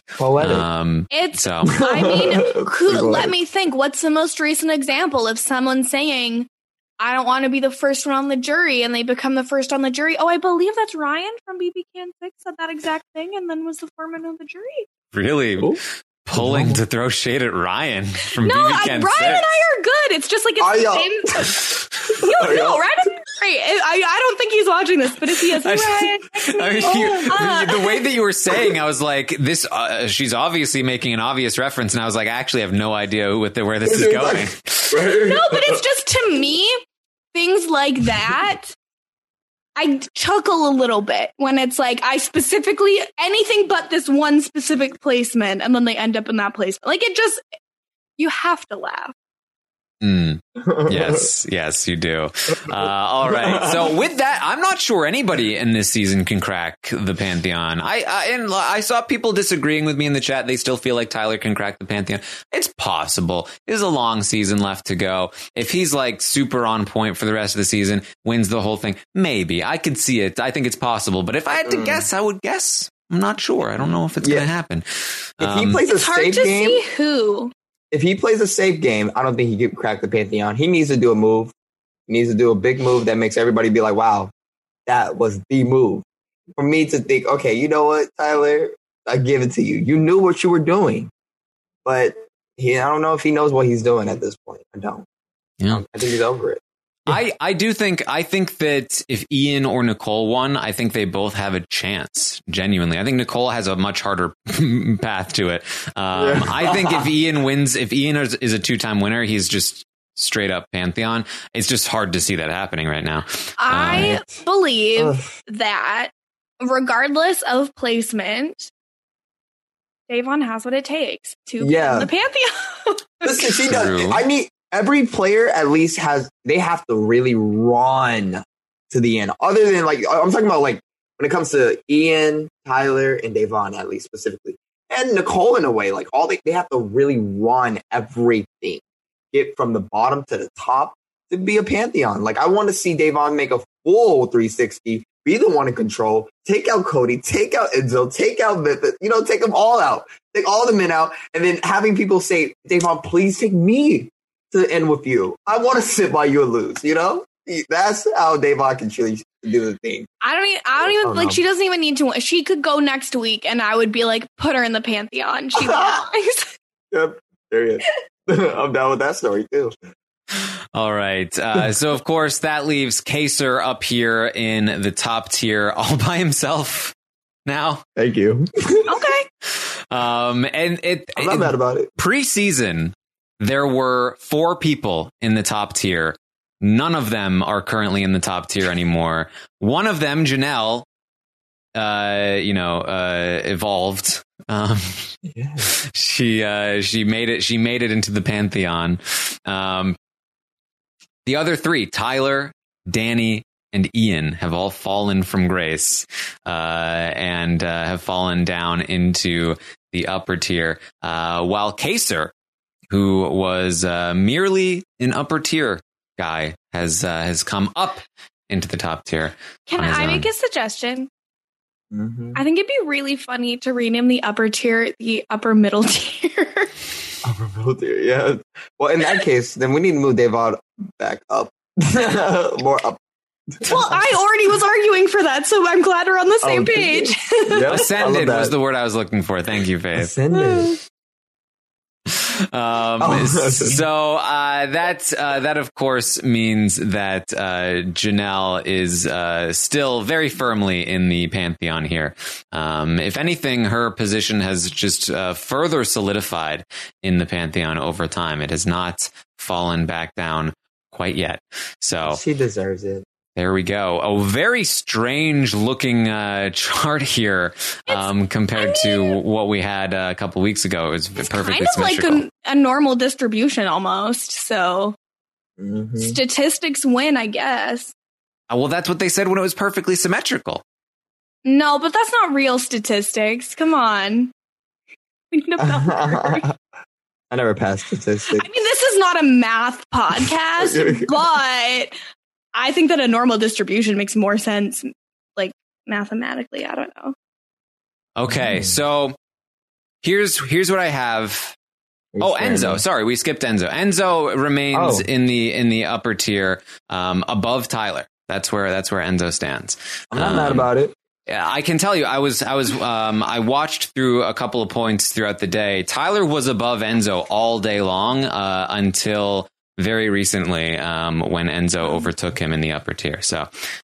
Let me think. What's the most recent example of someone saying, I don't want to be the first one on the jury, and they become the first on the jury? Oh, I believe that's Ryan from BB Can 6 said that exact thing and then was the foreman of the jury. Really? Ooh. Pulling to throw shade at Ryan from BB Can 6. Ryan and I are good. It's just like it's Ryan is great. I don't think he's watching this, but if he is, Ryan. The way that you were saying, I was like, "This." She's obviously making an obvious reference, and I was like, "I actually have no idea where this is going." No, but it's just to me, things like that. I chuckle a little bit when it's like I specifically anything but this one specific placement, and then they end up in that placement. Like it just, you have to laugh. Yes, you do. All right. So with that, I'm not sure anybody in this season can crack the Pantheon. I saw people disagreeing with me in the chat. They still feel like Tyler can crack the Pantheon. It's possible. There's a long season left to go. If he's like super on point for the rest of the season, wins the whole thing, maybe. I could see it. I think it's possible. But if I had to guess, I would guess. I'm not sure. I don't know if it's going to happen. If he plays a safe game, see who. If he plays a safe game, I don't think he can crack the Pantheon. He needs to do a move. He needs to do a big move that makes everybody be like, wow, that was the move. For me to think, okay, you know what, Tyler? I give it to you. You knew what you were doing. But I don't know if he knows what he's doing at this point. I don't. Yeah. I think he's over it. I think that if Ian or Nicole won, I think they both have a chance. Genuinely, I think Nicole has a much harder path to it. I think if Ian wins, if Ian is a 2-time winner, he's just straight up Pantheon. It's just hard to see that happening right now. I believe that regardless of placement, Da'Vonne has what it takes to win the Pantheon. Listen, she does. Every player at least they have to really run to the end. Other than like, I'm talking about like when it comes to Ian, Tyler, and Da'Vonne, at least specifically. And Nicole in a way, like they have to really run everything. Get from the bottom to the top to be a Pantheon. Like I want to see Da'Vonne make a full 360, be the one in control, take out Cody, take out Enzo, take out Vipit, take them all out. Take all the men out. And then having people say, Da'Vonne, please take me to end with you. I want to sit by you and lose, That's how Da'Vonne can truly do the thing. I don't even like, she doesn't even need to. She could go next week and I would be like, put her in the Pantheon. She belongs. Yep, there he is. I'm down with that story too. All right. So of course that leaves Kaser up here in the top tier all by himself now. Thank you. Okay. And I'm not mad about it. Preseason, there were 4 people in the top tier. None of them are currently in the top tier anymore. One of them, Janelle, evolved. She made it into the Pantheon. The other 3, Tyler, Danny, and Ian, have all fallen from grace, and have fallen down into the upper tier. While Kaser, who was merely an upper tier guy, has come up into the top tier. Can I make a suggestion? Mm-hmm. I think it'd be really funny to rename the upper tier the upper middle tier. Upper middle tier, yeah. Well, in that case, then we need to move Da'Vonne back up. More up. Well, I already was arguing for that, so I'm glad we're on the same page. Yep, ascended was the word I was looking for. Thank you, Faith. Ascended. So that of course means that Janelle is still very firmly in the Pantheon here. If anything, her position has just further solidified in the Pantheon over time. It has not fallen back down quite yet. So she deserves it. There we go. A very strange looking chart here compared to what we had a couple weeks ago. It was perfectly kind of symmetrical. like a normal distribution almost. So statistics win, I guess. Well, that's what they said when it was perfectly symmetrical. No, but that's not real statistics. Come on. Think about it. I never passed statistics. I mean, this is not a math podcast, but I think that a normal distribution makes more sense, like mathematically. I don't know. Okay, so here's what I have. Enzo. Sorry, we skipped Enzo. Enzo remains in the upper tier, above Tyler. That's where Enzo stands. I'm not mad about it. I can tell you, I watched through a couple of points throughout the day. Tyler was above Enzo all day long until very recently when Enzo overtook him in the upper tier. So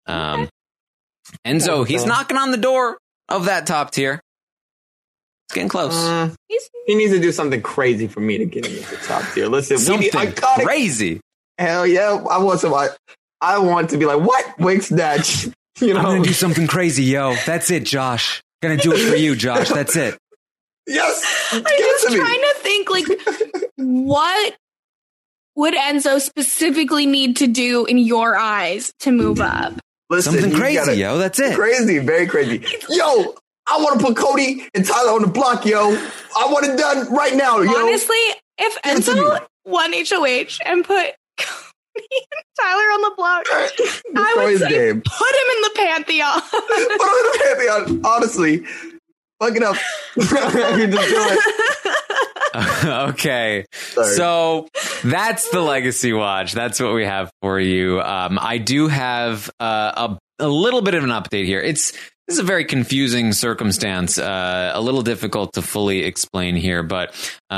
Enzo, he's knocking on the door of that top tier. It's getting close. He needs to do something crazy for me to get him into the top tier. Listen, crazy. Hell yeah. I want to be like, what? Wink snatch. You know? I'm going to do something crazy, yo. That's it, Josh. Going to do it for you, Josh. That's it. Yes. I'm just trying to think, like, what would Enzo specifically need to do in your eyes to move up? Listen, something crazy, yo. That's it. Crazy, very crazy. Yo, I want to put Cody and Tyler on the block, yo. I want it done right now, yo. Honestly, if Enzo won HOH and put Cody and Tyler on the block, I would say put him in the Pantheon. Put him in the Pantheon, honestly. Fuck it up. You just do it. Okay. Sorry. So that's the Legacy Watch. That's what we have for you. I do have a little bit of an update here. This is a very confusing circumstance, a little difficult to fully explain here, but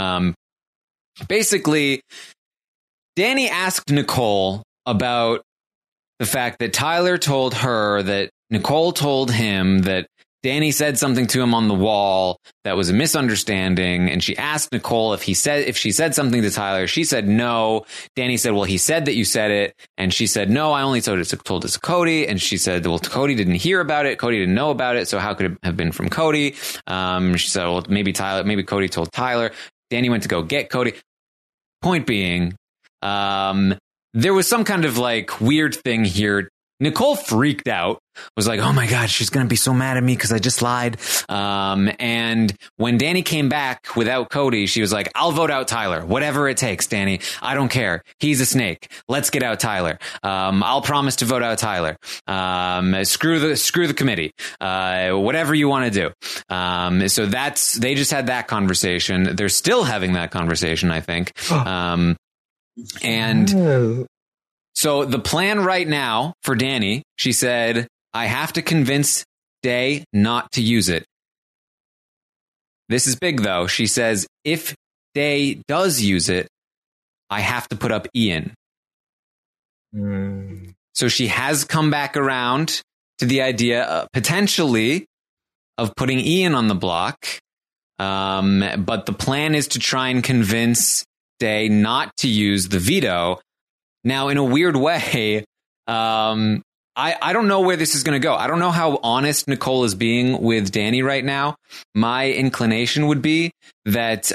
basically, Danny asked Nicole about the fact that Tyler told her that Nicole told him that Danny said something to him on the wall that was a misunderstanding, and she asked Nicole if she said something to Tyler. She said no. Danny said, well, he said that you said it, and she said no, I only told it to Cody, and she said, well, Cody didn't hear about it, Cody didn't know about it, so how could it have been from Cody? She said, well, maybe Cody told Tyler. Danny went to go get Cody. Point being, there was some kind of like weird thing here. Nicole freaked out, was like, oh my God, she's going to be so mad at me because I just lied. And when Danny came back without Cody, she was like, I'll vote out Tyler. Whatever it takes, Danny. I don't care. He's a snake. Let's get out Tyler. I'll promise to vote out Tyler. Screw the committee. Whatever you want to do. So they just had that conversation. They're still having that conversation, I think. And so the plan right now for Danny, she said, I have to convince Day not to use it. This is big, though. She says, if Day does use it, I have to put up Ian. So she has come back around to the idea, potentially, of putting Ian on the block. But the plan is to try and convince Day not to use the veto. Now, in a weird way, I don't know where this is going to go. I don't know how honest Nicole is being with Danny right now. My inclination would be that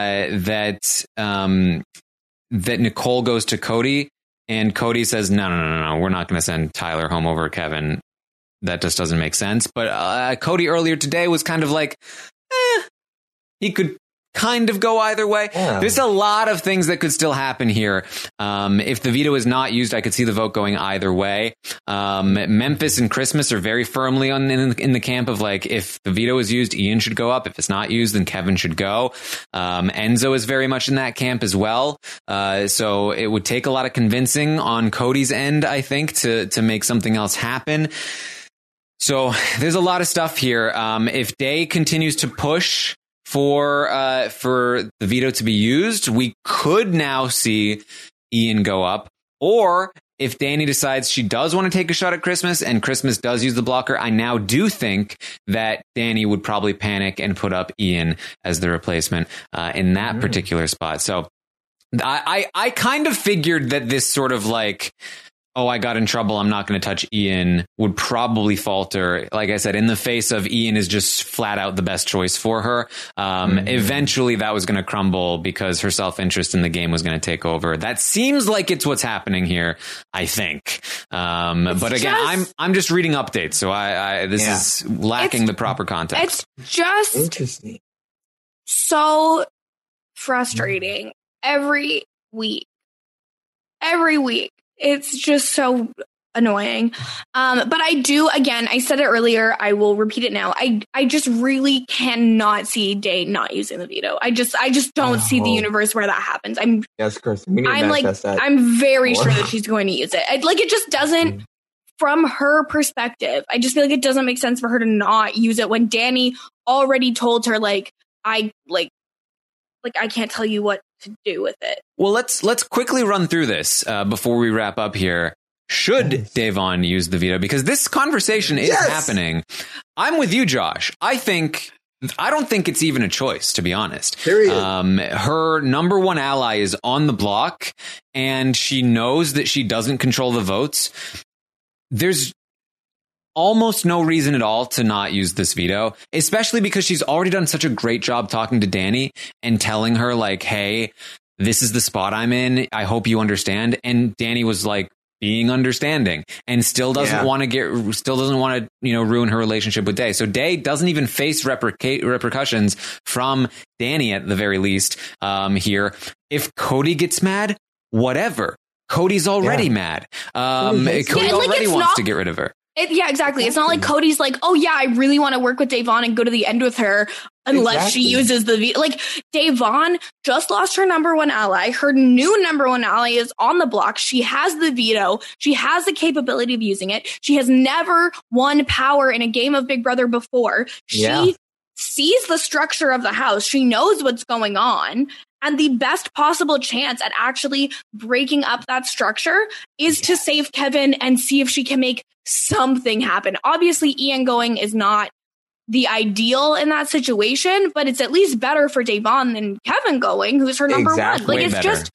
Nicole goes to Cody and Cody says, no, we're not going to send Tyler home over Kevin. That just doesn't make sense. But Cody earlier today was kind of like, he could kind of go either way. Yeah. There's a lot of things that could still happen here. If the veto is not used, I could see the vote going either way. Memphis and Christmas are very firmly in the camp of like, if the veto is used, Ian should go up. If it's not used, then Kevin should go. Enzo is very much in that camp as well. So it would take a lot of convincing on Cody's end, I think, to make something else happen. So there's a lot of stuff here. If Day continues to push for the veto to be used, we could now see Ian go up. Or if Danny decides she does want to take a shot at Christmas and Christmas does use the blocker, I now do think that Danny would probably panic and put up Ian as the replacement in that particular spot. So I kind of figured that this sort of like oh, I got in trouble, I'm not going to touch Ian, would probably falter. Like I said, in the face of Ian is just flat out the best choice for her. Eventually that was going to crumble because her self-interest in the game was going to take over. That seems like it's what's happening here, I think. But again, I'm just reading updates. So this is lacking the proper context. It's just interesting. So frustrating every week. It's just so annoying. But I do, again, I said it earlier, I will repeat it now. I just really cannot see Day not using the veto. I just don't see the universe where that happens. Yes, Kirsten. We need to manifest that. I'm very sure that she's going to use it. It just doesn't, from her perspective, I just feel like it doesn't make sense for her to not use it when Danny already told her, I can't tell you what to do with it. Well, let's quickly run through this before we wrap up here. Should Da'Vonne use the veto? Because this conversation is happening. I'm with you, Josh. I don't think it's even a choice, to be honest. Period. Her number one ally is on the block, and she knows that she doesn't control the votes. There's almost no reason at all to not use this veto, especially because she's already done such a great job talking to Danny and telling her, like, hey, this is the spot I'm in. I hope you understand. And Danny was like being understanding and still doesn't want to ruin her relationship with Day. So Day doesn't even face repercussions from Danny at the very least here. If Cody gets mad, whatever. Cody's already mad. Cody already wants to get rid of her. Exactly. It's not like Cody's like, oh yeah, I really want to work with Da'Vonne and go to the end with her unless she uses the veto. Like, Da'Vonne just lost her number one ally. Her new number one ally is on the block. She has the veto. She has the capability of using it. She has never won power in a game of Big Brother before. She sees the structure of the house. She knows what's going on. And the best possible chance at actually breaking up that structure is to save Kevin and see if she can make something happen. Obviously, Ian going is not the ideal in that situation, but it's at least better for Da'Vonne than Kevin going, who's her number one. Like, it's just,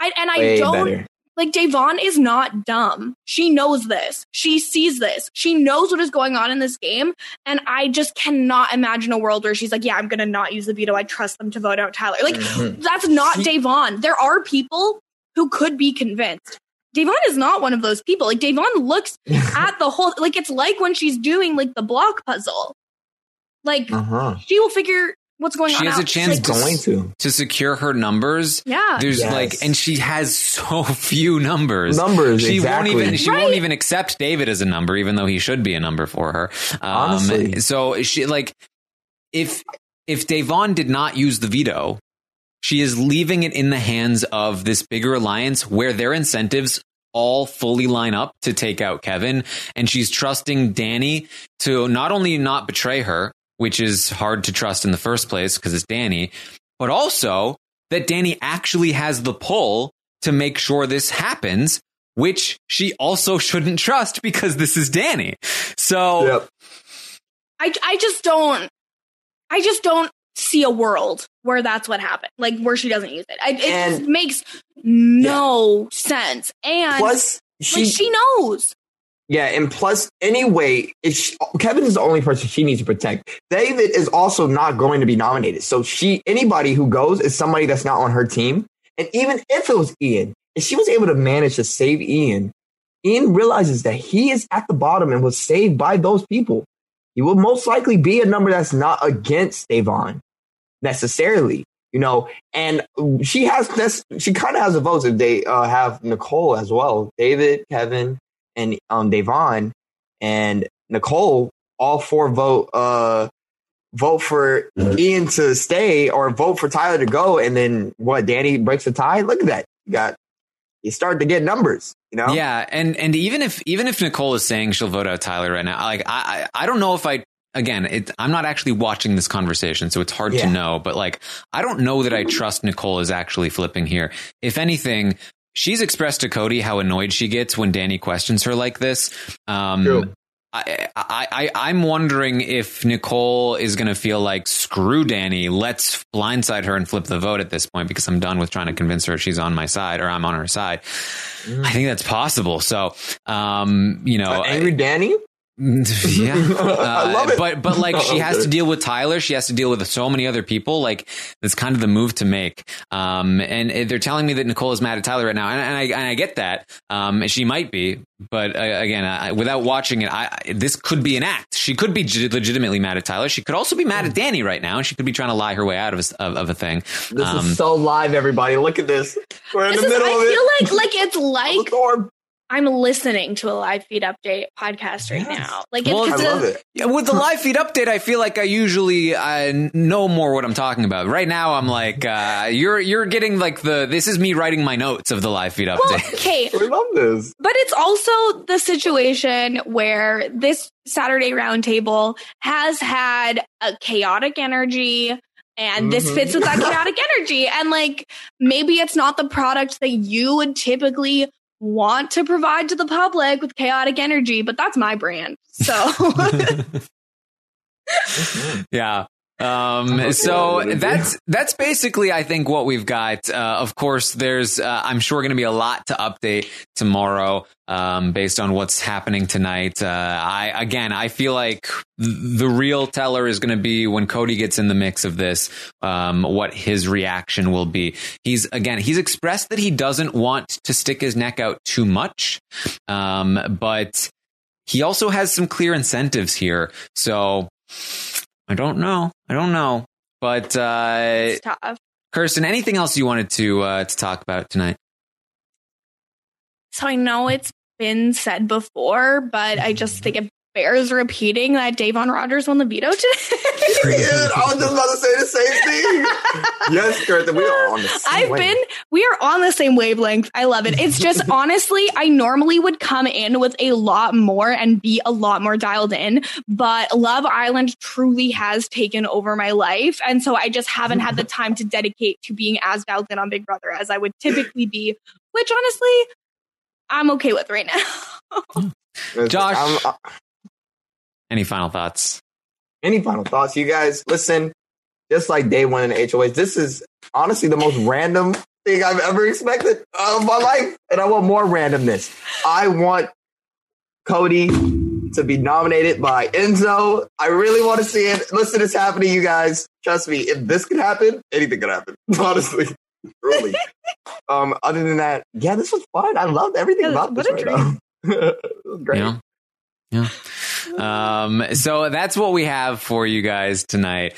like, Da'Vonne is not dumb. She knows this. She sees this. She knows what is going on in this game. And I just cannot imagine a world where she's like, yeah, I'm going to not use the veto. I trust them to vote out Tyler. Like, that's not Da'Vonne. There are people who could be convinced. Da'Vonne is not one of those people. Like, Da'Vonne looks at the whole, like, it's like when she's doing, like, the block puzzle. Like, she will figure what's going on. She has a chance to secure her numbers. Yeah. There's and she has so few numbers. She won't even accept David as a number, even though he should be a number for her. Honestly. So she, like, if Da'Vonne did not use the veto, she is leaving it in the hands of this bigger alliance where their incentives all fully line up to take out Kevin. And she's trusting Danny to not only not betray her, which is hard to trust in the first place because it's Danny, but also that Danny actually has the pull to make sure this happens, which she also shouldn't trust because this is Danny. So I just don't see a world where that's what happened, like where she doesn't use it. It just makes no sense. And plus, she knows. Yeah, and plus, anyway, Kevin is the only person she needs to protect. David is also not going to be nominated. So anybody who goes is somebody that's not on her team. And even if it was Ian, if she was able to manage to save Ian realizes that he is at the bottom and was saved by those people. He will most likely be a number that's not against Da'Vonne necessarily, and she kind of has the votes if they have Nicole as well. David, Kevin, and Da'Vonne and Nicole, all four vote for Ian to stay or vote for Tyler to go. And then Danny breaks the tie. Look at that. You start to get numbers, Yeah. And even if Nicole is saying she'll vote out Tyler right now, like, I don't know if I'm not actually watching this conversation, so it's hard to know, but like, I don't know that I trust Nicole is actually flipping here. If anything, she's expressed to Cody how annoyed she gets when Danny questions her like this. I'm wondering if Nicole is going to feel like, screw Danny, let's blindside her and flip the vote at this point because I'm done with trying to convince her she's on my side or I'm on her side. I think that's possible. So, angry Danny. Yeah, I love it. But like she has to deal with Tyler. She has to deal with so many other people. Like that's kind of the move to make. And they're telling me that Nicole is mad at Tyler right now, and I get that. She might be, but again, without watching it, this could be an act. She could be legitimately mad at Tyler. She could also be mad at Danny right now. She could be trying to lie her way out of a thing. This is so live, everybody. Look at this. We're in the middle of it. I feel like it's like I'm listening to a live feed update podcast right now. Like, I love it. With the live feed update, I feel like I usually know more what I'm talking about. Right now, I'm like, you're getting like this is me writing my notes of the live feed update. Well, okay, we love this, but it's also the situation where this Saturday Roundtable has had a chaotic energy. And this fits with that chaotic energy. And like, maybe it's not the product that you would typically want to provide to the public with chaotic energy, but that's my brand. So yeah. So that's basically, I think, what we've got. Of course, there's, I'm sure going to be a lot to update tomorrow, based on what's happening tonight. I feel like the real teller is going to be when Cody gets in the mix of this, what his reaction will be. He's expressed that he doesn't want to stick his neck out too much. But he also has some clear incentives here. So I don't know. But it's tough. Kirsten, anything else you wanted to talk about tonight? So I know it's been said before, but I just think it bears repeating that Davon Rogers won the veto today. I was just about to say the same thing. Yes, Kirsten, we are on the same we are on the same wavelength. I love it. It's just, honestly, I normally would come in with a lot more and be a lot more dialed in, but Love Island truly has taken over my life. And so I just haven't had the time to dedicate to being as dialed in on Big Brother as I would typically be, which honestly, I'm okay with right now. Josh, any final thoughts? You guys? Listen, just like day one in the HOH, this is honestly the most random thing I've ever expected of my life. And I want more randomness. I want Cody to be nominated by Enzo. I really want to see it. Listen, it's happening, you guys. Trust me, if this could happen, anything could happen. Honestly. Truly. Other than that, yeah, this was fun. I loved everything about this right now. It was great. Yeah. So that's what we have for you guys tonight.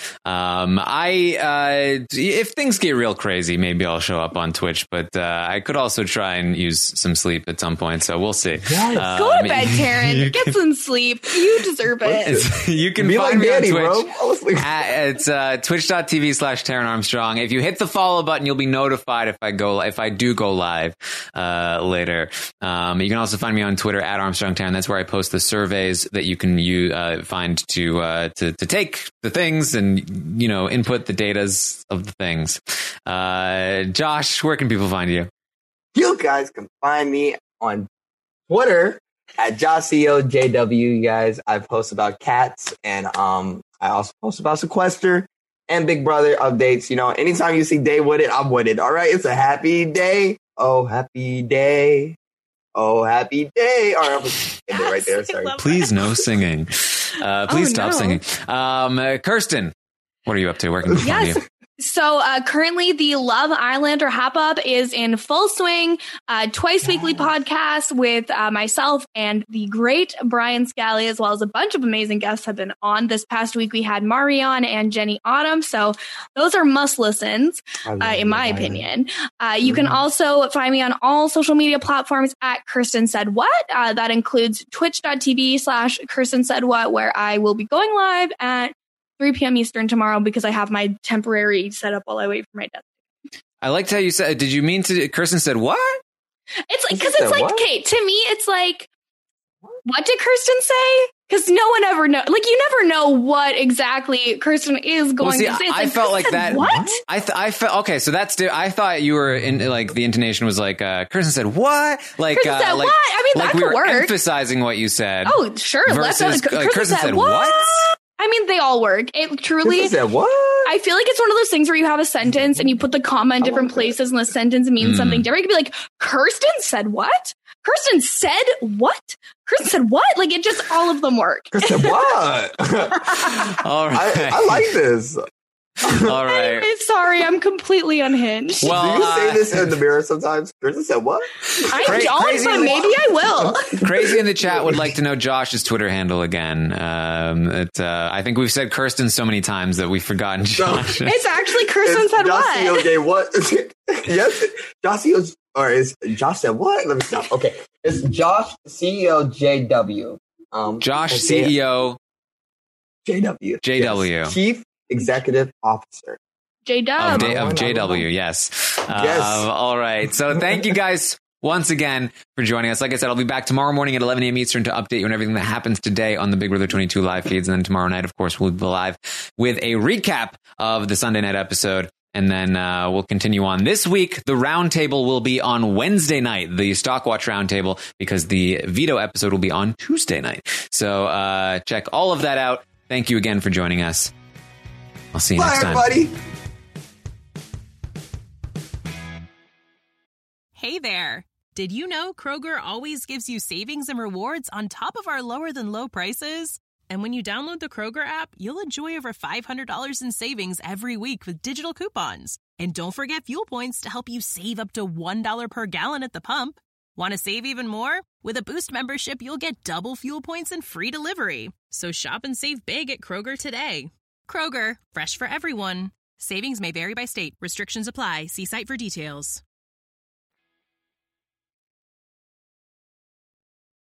If things get real crazy, maybe I'll show up on Twitch, but I could also try and use some sleep at some point. So we'll see. Yes. Go to bed, Taryn. Get some sleep. You deserve it. You can find me on Twitch. It's twitch.tv/Taryn Armstrong. If you hit the follow button, you'll be notified if I do go live later. You can also find me on Twitter at Armstrong Taryn. That's where I post the surveys that you can find to take the things and input the datas of the things. Josh, where can people find you? You guys can find me on Twitter at JoshCOJW. You guys, I post about cats, and I also post about Sequester and Big Brother updates. Anytime you see Day with it, I'm with it. All right, it's a happy day. Oh, happy day. Oh, happy day. All right, I'm end it right there. Sorry. Please, no singing. Please stop singing. Kirsten, what are you up to? Where can people find you? So currently the Love Island or Hop Up is in full swing. Twice weekly podcast with myself and the great Brian Scally, as well as a bunch of amazing guests have been on. This past week we had Marion and Jenny Autumn. So those are must listens, in my opinion. You can also find me on all social media platforms at Kirsten Said What. That includes twitch.tv/Kirsten Said What, where I will be going live at 3 p.m. Eastern tomorrow because I have my temporary setup while I wait for my death. I liked how you said, did you mean to, Kirsten said what? It's like, because it's like, okay, to me, it's like, what did Kirsten say? Because no one ever know. Like, you never know what exactly Kirsten is going to say. It's I felt like that. What? I felt okay. So that's. I thought you were in like the intonation was like Kirsten said what? Like Kirsten said like, what? I mean, like that we could were work. emphasizing what you said. Oh, sure. Versus, Kirsten said what? I mean, they all work. It truly. Kirsten said what? I feel like it's one of those things where you have a sentence and you put the comma in different places, and the sentence means something different. It could be like, Kirsten said what? Kirsten said what? Kirsten said what? Like, it just, all of them work. Kirsten what? All right. I like this. All right. Anyway, sorry, I'm completely unhinged. Well, do you say this in the mirror sometimes? Kirsten said what? I don't, but maybe I will. Crazy in the chat would like to know Josh's Twitter handle again. I think we've said Kirsten so many times that we've forgotten Josh. It's actually Kirsten said what? Okay, what? Yes, Josh CEO, or is Josh said what? Let me stop. Okay, it's Josh CEO JW. Josh CEO JW. JW. Yes. Chief Executive Officer. J-Dub. Of JW, yes. All right. So thank you guys once again for joining us. Like I said, I'll be back tomorrow morning at 11 a.m. Eastern to update you on everything that happens today on the Big Brother 22 live feeds. And then tomorrow night, of course, we'll be live with a recap of the Sunday night episode. And then we'll continue on. This week, the roundtable will be on Wednesday night, the Stockwatch roundtable, because the veto episode will be on Tuesday night. So check all of that out. Thank you again for joining us. I'll see you next time. Bye, everybody. Hey there. Did you know Kroger always gives you savings and rewards on top of our lower than low prices? And when you download the Kroger app, you'll enjoy over $500 in savings every week with digital coupons. And don't forget fuel points to help you save up to $1 per gallon at the pump. Want to save even more? With a Boost membership, you'll get double fuel points and free delivery. So shop and save big at Kroger today. Kroger, fresh for everyone. Savings may vary by state. Restrictions apply. See site for details.